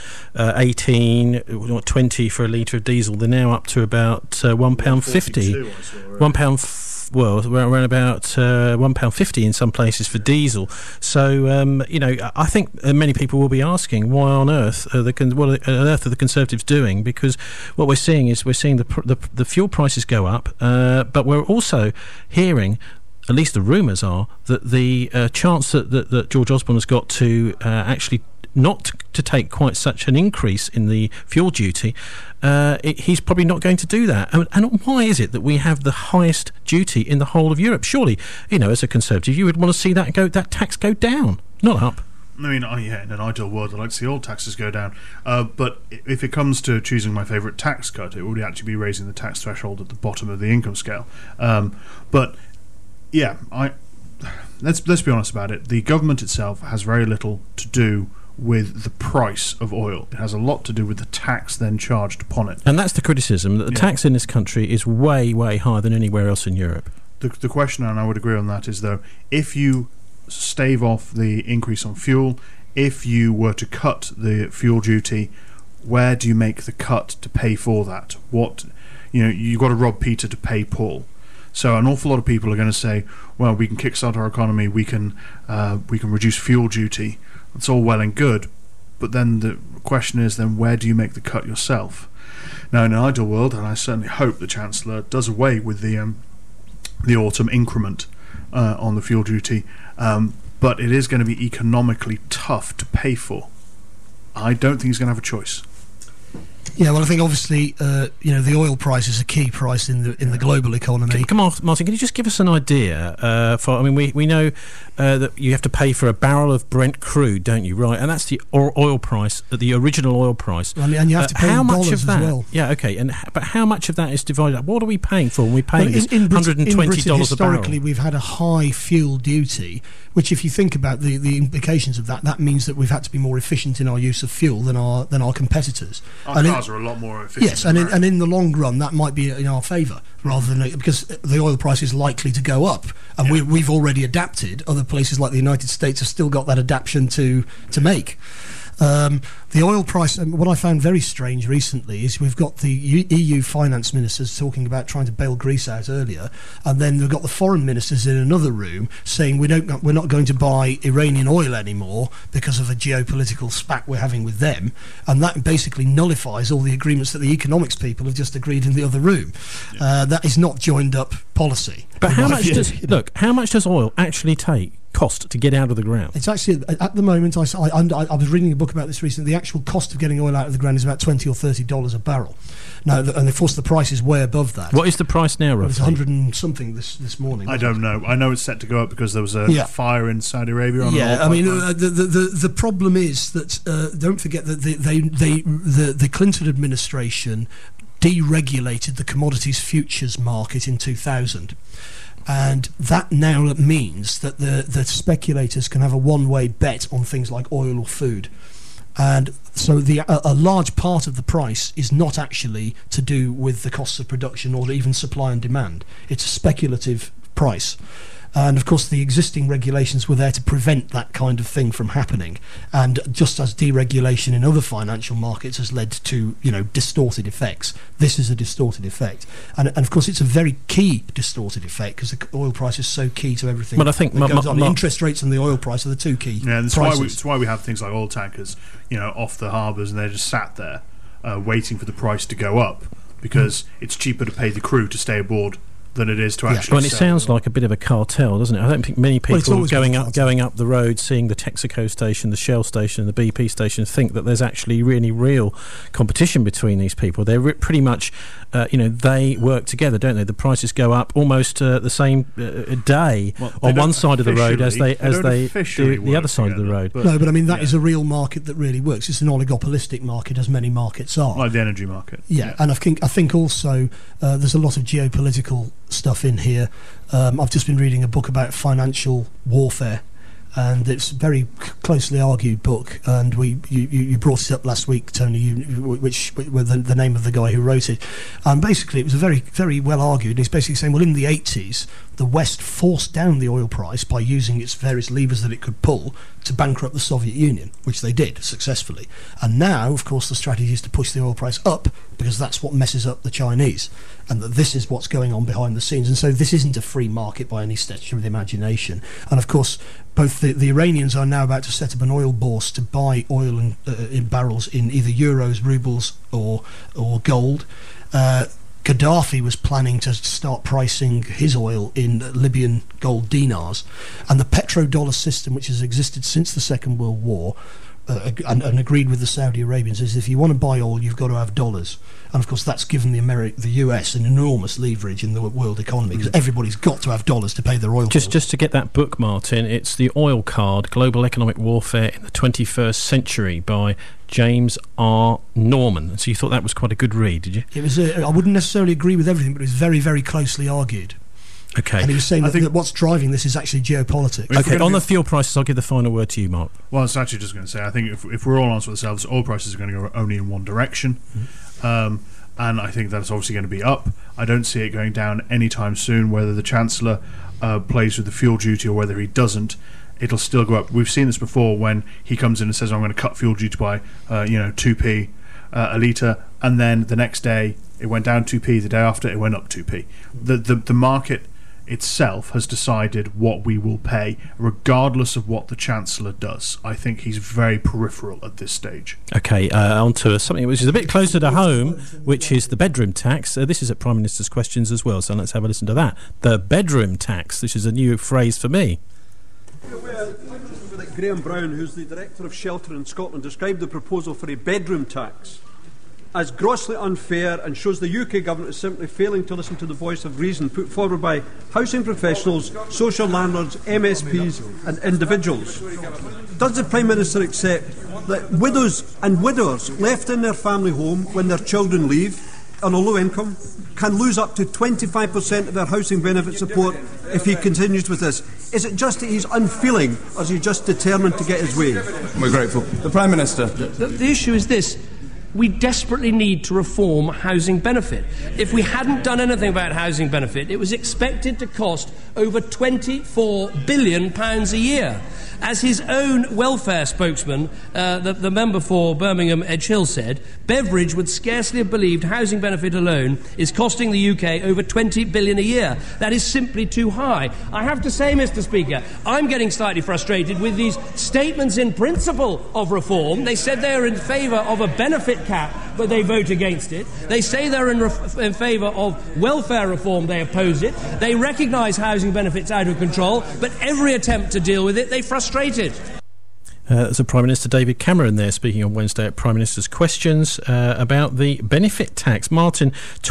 £1.18, for a litre of diesel. They're now up to about £1.50. Well, we're around about £1.50 in some places for diesel. So, I think many people will be asking why on earth what on earth are the Conservatives doing? Because what we're seeing the fuel prices go up, but we're also hearing, at least the rumours are, that the chance that George Osborne has got to actually not to take quite such an increase in the fuel duty, he's probably not going to do that. And why is it that we have the highest duty in the whole of Europe? Surely, as a Conservative, you would want to see that tax go down, not up. I mean, in an ideal world, I'd like to see all taxes go down. But if it comes to choosing my favourite tax cut, it would actually be raising the tax threshold at the bottom of the income scale. Let's be honest about it. The government itself has very little to do with the price of oil. It has a lot to do with the tax then charged upon it. And that's the criticism, that the tax in this country is way, way higher than anywhere else in Europe. The question, and I would agree on that, is though, if you stave off the increase on fuel, if you were to cut the fuel duty, where do you make the cut to pay for that? You've got to rob Peter to pay Paul. So an awful lot of people are going to say, well, we can kickstart our economy, we can reduce fuel duty. It's all well and good, but then the question is, then where do you make the cut yourself? Now, in an ideal world, and I certainly hope the Chancellor does away with the autumn increment on the fuel duty, but it is going to be economically tough to pay for. I don't think he's going to have a choice. Yeah, well, I think obviously, the oil price is a key price in the global economy. Come on, Martin, can you just give us an idea? We know that you have to pay for a barrel of Brent crude, don't you? Right, and that's the oil price, the original oil price. And you have to pay how in much dollars of that? As well. Yeah, okay, but how much of that is divided up? What are we paying for? We're paying in Britain, $120 a barrel. Historically, we've had a high fuel duty, which, if you think about the implications of that means that we've had to be more efficient in our use of fuel than our competitors. Our cars are a lot more efficient. Yes, and in the long run, that might be in our favour, rather than because the oil price is likely to go up, and we've already adapted. Other places like the United States have still got that adaptation to make. The oil price, what I found very strange recently is we've got the EU finance ministers talking about trying to bail Greece out earlier, and then we've got the foreign ministers in another room saying we're not going to buy Iranian oil anymore because of the geopolitical spat we're having with them, and that basically nullifies all the agreements that the economics people have just agreed in the other room. That is not joined up policy. But how much does oil actually cost to get out of the ground? It's actually, at the moment, I was reading a book about this recently. The actual cost of getting oil out of the ground is about $20 or $30 a barrel. Now, and of course, the price is way above that. What is the price now, roughly? It's 100 and something this morning. I don't know. I know it's set to go up because there was a fire in Saudi Arabia. The problem is that don't forget that the Clinton administration deregulated the commodities futures market in 2000. And that now means that the speculators can have a one-way bet on things like oil or food. And so a large part of the price is not actually to do with the costs of production or even supply and demand. It's a speculative price. And of course the existing regulations were there to prevent that kind of thing from happening, and just as deregulation in other financial markets has led to distorted effects, this is a distorted effect, and of course it's a very key distorted effect because the oil price is so key to everything. But I think interest rates and the oil price are the two key and prices. that's why we have things like oil tankers off the harbours, and they're just sat there waiting for the price to go up because it's cheaper to pay the crew to stay aboard than it is to actually. Well, it sounds like a bit of a cartel, doesn't it? I don't think many people going up the road, seeing the Texaco station, the Shell station, and the BP station, think that there's actually really real competition between these people. They're pretty much, they work together, don't they? The prices go up almost the same day on one side of the road as they do the other side of the road. No, but I mean that is a real market that really works. It's an oligopolistic market, as many markets are, like the energy market. Yeah. And I think also there's a lot of geopolitical stuff in here. I've just been reading a book about financial warfare, and it's a very closely argued book, and you brought it up last week, Tony, which the name of the guy who wrote it, and basically it was a very, very well argued. He's basically saying, well, in the 80s the West forced down the oil price by using its various levers that it could pull to bankrupt the Soviet Union, which they did successfully. And now, of course, the strategy is to push the oil price up because that's what messes up the Chinese, and that this is what's going on behind the scenes. And so this isn't a free market by any stretch of the imagination. And of course, both the Iranians are now about to set up an oil bourse to buy oil in barrels in either euros, rubles, or gold. Gaddafi was planning to start pricing his oil in Libyan gold dinars, and the petrodollar system, which has existed since the Second World War, and agreed with the Saudi Arabians, is if you want to buy oil, you've got to have dollars. And of course that's given the US an enormous leverage in the world economy, because everybody's got to have dollars to pay their oil bills. Just to get that book, Martin, it's The Oil Card, Global Economic Warfare in the 21st Century by James R. Norman. So you thought that was quite a good read, did you? It was. I wouldn't necessarily agree with everything, but it was very, very closely argued. Okay. And he was saying that what's driving this is actually geopolitics. Okay, on the fuel prices, I'll give the final word to you, Mark. Well, I was actually just going to say, I think if we're all honest with ourselves, oil prices are going to go only in one direction. And I think that's obviously going to be up. I don't see it going down anytime soon, whether the Chancellor plays with the fuel duty or whether he doesn't. It'll still go up. We've seen this before when he comes in and says, I'm going to cut fuel duty by 2p a litre, and then the next day it went down 2p, the day after it went up 2p. The market itself has decided what we will pay, regardless of what the Chancellor does. I think he's very peripheral at this stage. Okay, on to something which is a bit closer to home, which is the bedroom tax. This is at Prime Minister's Questions as well, so let's have a listen to that. The bedroom tax, which is a new phrase for me. Graham Brown, who's the Director of Shelter in Scotland, described the proposal for a bedroom tax as grossly unfair and shows the UK government is simply failing to listen to the voice of reason put forward by housing professionals, social landlords, MSPs and individuals. Does the Prime Minister accept that widows and widowers left in their family home when their children leave on a low income can lose up to 25% of their housing benefit support if he continues with this, Is it just that he's unfeeling, or is he just determined to get his way? We're grateful. The Prime Minister. The issue is this. We desperately need to reform housing benefit. If we hadn't done anything about housing benefit, it was expected to cost over £24 billion a year. As his own welfare spokesman, the member for Birmingham Edge Hill said, Beveridge would scarcely have believed housing benefit alone is costing the UK over £20 billion a year. That is simply too high. I have to say, Mr. Speaker, I'm getting slightly frustrated with these statements in principle of reform. They said they are in favour of a benefit cap, but they vote against it. They say they're in favour of welfare reform, they oppose it. They recognise housing benefits out of control, but every attempt to deal with it, they frustrate. There's a Prime Minister David Cameron there speaking on Wednesday at Prime Minister's Questions about the benefit tax. Martin,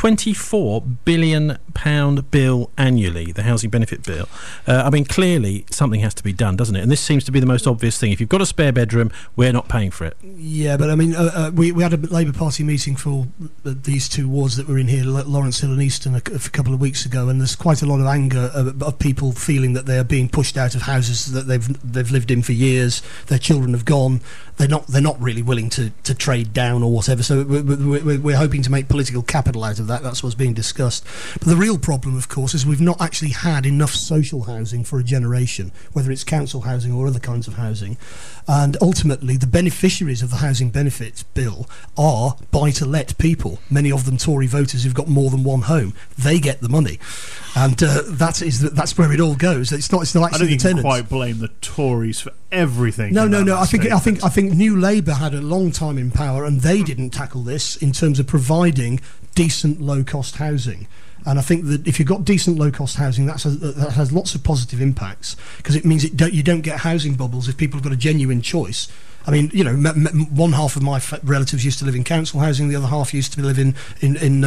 £24 billion bill annually, the housing benefit bill. Clearly something has to be done, doesn't it? And this seems to be the most obvious thing. If you've got a spare bedroom, we're not paying for it. Yeah, but we had a Labour Party meeting for these two wards that were in here, Lawrence Hill and Easton, a couple of weeks ago, and there's quite a lot of anger of people feeling that they are being pushed out of houses that they've lived in for years. Their children have gone. They're not really willing to trade down or whatever. So we're hoping to make political capital out of that. That's what's being discussed. But the real problem, of course, is we've not actually had enough social housing for a generation, whether it's council housing or other kinds of housing. And ultimately, the beneficiaries of the housing benefits bill are buy-to-let people, many of them Tory voters who've got more than one home. They get the money. And that's where it all goes. It's not actually the tenants. I don't even quite blame the Tories for everything. No. I think New Labour had a long time in power, and they didn't tackle this in terms of providing decent low-cost housing. And I think that if you've got decent low-cost housing, that has lots of positive impacts, because it means you don't get housing bubbles if people have got a genuine choice. I mean, one half of my relatives used to live in council housing, the other half used to live in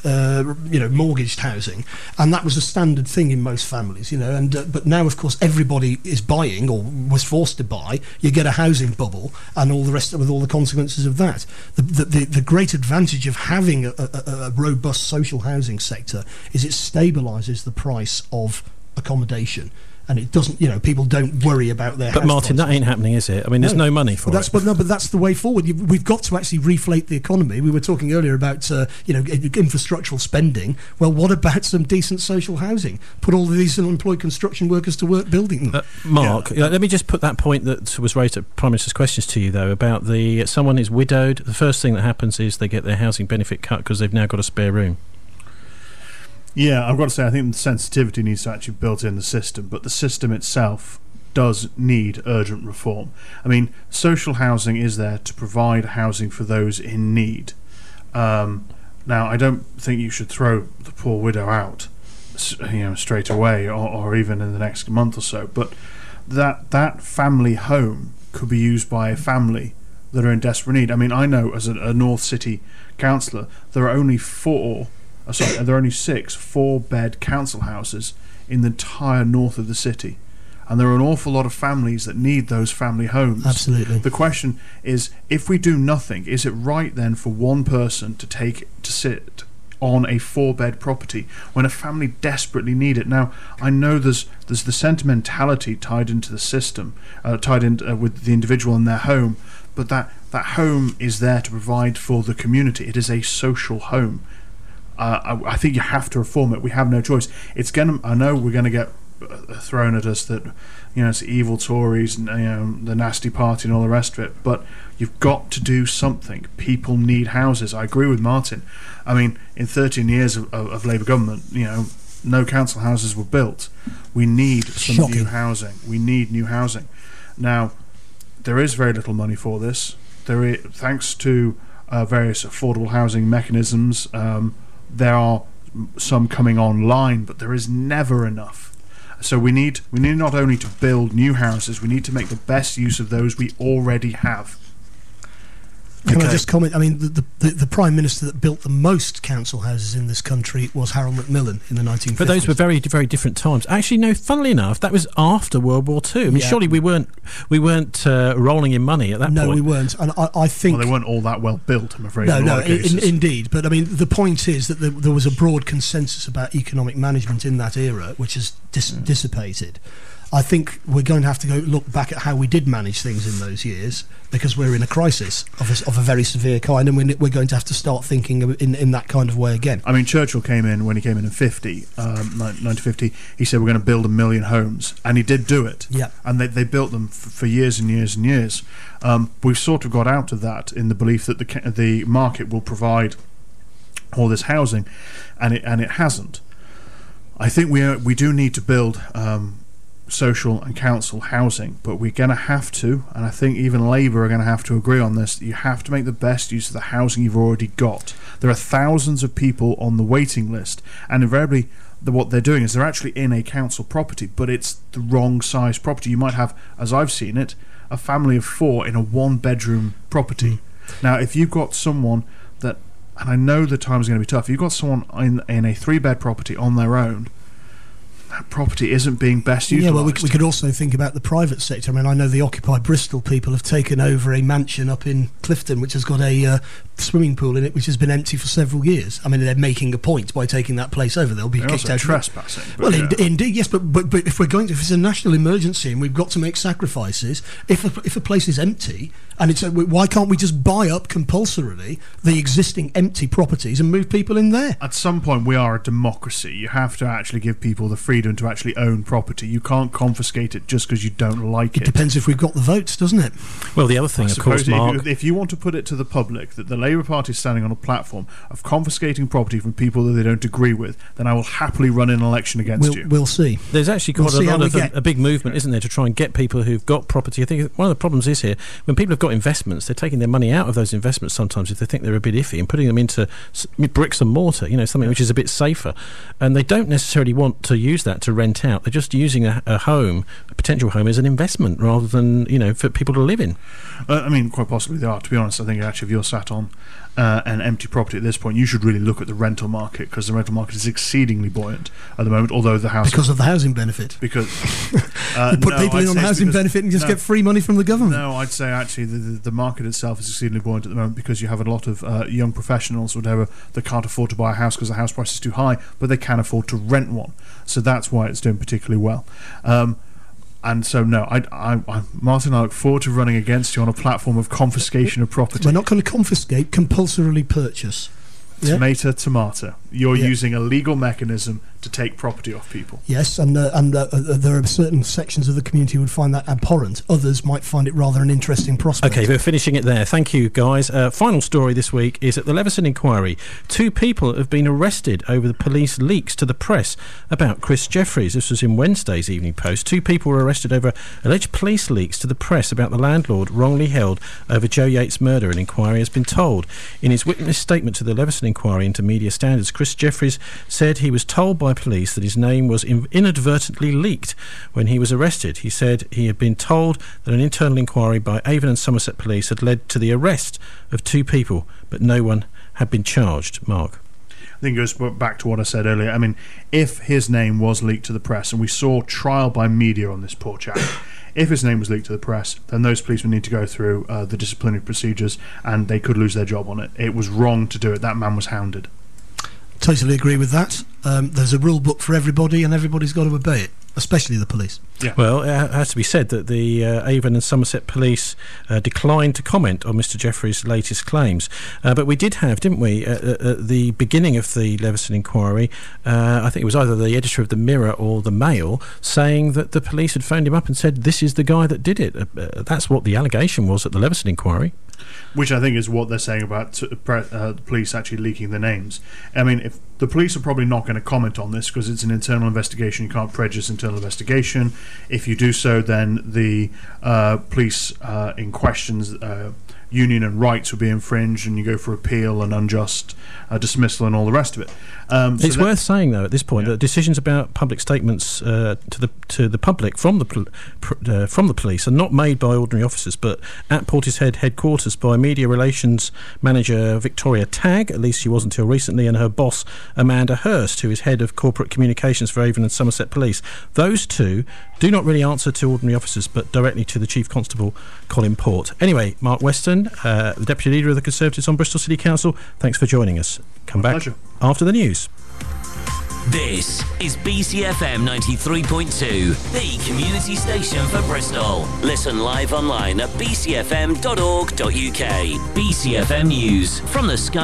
mortgaged housing, and that was a standard thing in most families, but now, of course, everybody is buying or was forced to buy. You get a housing bubble and all the rest with all the consequences of that. The great advantage of having a robust social housing sector is it stabilises the price of accommodation. And it doesn't, people don't worry about their house. But Martin, that ain't happening, is it? I mean, there's no money for it. But that's the way forward. We've got to actually reflate the economy. We were talking earlier about, infrastructural spending. Well, what about some decent social housing? Put all of these unemployed construction workers to work building them. Mark, let me just put that point that was raised at Prime Minister's Questions to you, though, about someone is widowed. The first thing that happens is they get their housing benefit cut because they've now got a spare room. Yeah, I've got to say, I think the sensitivity needs to actually be built in the system, but the system itself does need urgent reform. I mean, social housing is there to provide housing for those in need. Now, I don't think you should throw the poor widow out, straight away, or even in the next month or so. But that family home could be used by a family that are in desperate need. I mean, I know as a North City councillor, there are only 6 4-bed council houses in the entire north of the city, and there are an awful lot of families that need those family homes. Absolutely. The question is, if we do nothing, is it right then for one person to sit on a 4-bed property when a family desperately need it? Now, I know there's the sentimentality tied into the system, tied in with the individual and their home, but that home is there to provide for the community. It is a social home. I think you have to reform it. We have no choice. I know we're going to get thrown at us that it's evil Tories and the nasty party and all the rest of it. But you've got to do something. People need houses. I agree with Martin. I mean, in 13 years of Labour government, no council houses were built. We need some new housing. We need new housing. Now, there is very little money for this. Thanks to various affordable housing mechanisms. There are some coming online, but there is never enough. So we need not only to build new houses, we need to make the best use of those we already have. Can I just comment? I mean, the Prime Minister that built the most council houses in this country was Harold Macmillan in the 1950s. But those were very, very different times. Actually, no, funnily enough, that was after World War II. I mean, surely we weren't rolling in money at that point. No, we weren't. And I think... Well, they weren't all that well built, I'm afraid. No, indeed. But, I mean, the point is that there was a broad consensus about economic management in that era, which has dissipated. I think we're going to have to go look back at how we did manage things in those years, because we're in a crisis of a very severe kind, and we're going to have to start thinking in that kind of way again. I mean, Churchill came in when he came in 1950. He said we're going to build 1 million homes, and he did do it. Yeah. And they built them for years and years and years. We've sort of got out of that in the belief that the market will provide all this housing, and it hasn't. I think we do need to build social and council housing, but we're going to have to, and I think even Labour are going to have to agree on this, you have to make the best use of the housing you've already got. There are thousands of people on the waiting list, and invariably what they're doing is they're actually in a council property, but it's the wrong size property. You might have, as I've seen it, a family of 4 in a 1-bedroom property. Now, if you've got someone that, and I know the time's going to be tough, if you've got someone in a 3-bed property on their own, that property isn't being best utilised. Yeah, well, we could also think about the private sector. I mean, I know the Occupy Bristol people have taken over a mansion up in Clifton which has got a swimming pool in it, which has been empty for several years. I mean, they're making a point by taking that place over. They'll be kicked out. Trespassing. Well, indeed, yes, but if we're going to, if it's a national emergency and we've got to make sacrifices, if a place is empty, and it's why can't we just buy up compulsorily the existing empty properties and move people in there? At some point, we are a democracy. You have to actually give people the freedom to actually own property. You can't confiscate it just because you don't like it. It depends if we've got the votes, doesn't it? Well, the other thing, of course, Mark, if you want to put it to the public that the Labour Party is standing on a platform of confiscating property from people that they don't agree with, then I will happily run an election against you. We'll see. There's actually quite a big movement, isn't there, to try and get people who've got property. I think one of the problems is here, when people have got investments, they're taking their money out of those investments sometimes if they think they're a bit iffy and putting them into bricks and mortar, something which is a bit safer. And they don't necessarily want to use that to rent out. They're just using a home, a potential home, as an investment rather than, for people to live in. I mean, quite possibly they are. To be honest, I think actually if you're sat on an empty property at this point, you should really look at the rental market, because the rental market is exceedingly buoyant at the moment, although the house... Because of the housing benefit. Because... you put people in on housing benefit and just get free money from the government. No, I'd say actually the market itself is exceedingly buoyant at the moment, because you have a lot of young professionals or whatever that can't afford to buy a house because the house price is too high, but they can afford to rent one. So that's why it's doing particularly well. And so, no, Martin, I look forward to running against you on a platform of confiscation of property. We're not going to confiscate, compulsorily purchase. Tomato. You're using a legal mechanism to take property off people. Yes, and there are certain sections of the community who would find that abhorrent. Others might find it rather an interesting prospect. OK, we're finishing it there. Thank you, guys. Final story this week is at the Leveson inquiry. 2 people have been arrested over the police leaks to the press about Chris Jeffries. This was in Wednesday's Evening Post. 2 people were arrested over alleged police leaks to the press about the landlord wrongly held over Joe Yates' murder, an inquiry has been told. In his witness statement to the Leveson inquiry into media standards, Chris Jeffries said he was told by police that his name was inadvertently leaked when he was arrested. He said he had been told that an internal inquiry by Avon and Somerset Police had led to the arrest of 2 people, but no one had been charged. Mark? I think it goes back to what I said earlier. I mean, if his name was leaked to the press, and we saw trial by media on this poor chap, if his name was leaked to the press, then those policemen need to go through the disciplinary procedures, and they could lose their job on it. It was wrong to do it. That man was hounded. Totally agree with that. There's a rule book for everybody, and everybody's got to obey it, especially the police. Yeah. Well, it has to be said that the Avon and Somerset Police declined to comment on Mr Jeffries' latest claims. But we did have, didn't we, at the beginning of the Leveson inquiry, I think it was either the editor of the Mirror or the Mail, saying that the police had phoned him up and said, this is the guy that did it. That's what the allegation was at the Leveson inquiry. Which I think is what they're saying about the police actually leaking the names. I mean, if the police are probably not going to comment on this because it's an internal investigation, you can't prejudice internal investigation. If you do so, then the police in question's union and rights would be infringed, and you go for appeal and unjust dismissal and all the rest of it. It's worth saying, though, at this point, that decisions about public statements to the public from the police are not made by ordinary officers, but at Portishead headquarters by media relations manager Victoria Tagg, at least she was until recently, and her boss Amanda Hurst, who is head of corporate communications for Avon and Somerset Police. Those 2 do not really answer to ordinary officers, but directly to the Chief Constable Colin Port. Anyway, Mark Weston, the Deputy Leader of the Conservatives on Bristol City Council, thanks for joining us. Come back pleasure. After the news. This is BCFM 93.2, the community station for Bristol. Listen live online at bcfm.org.uk. BCFM News from the Sky.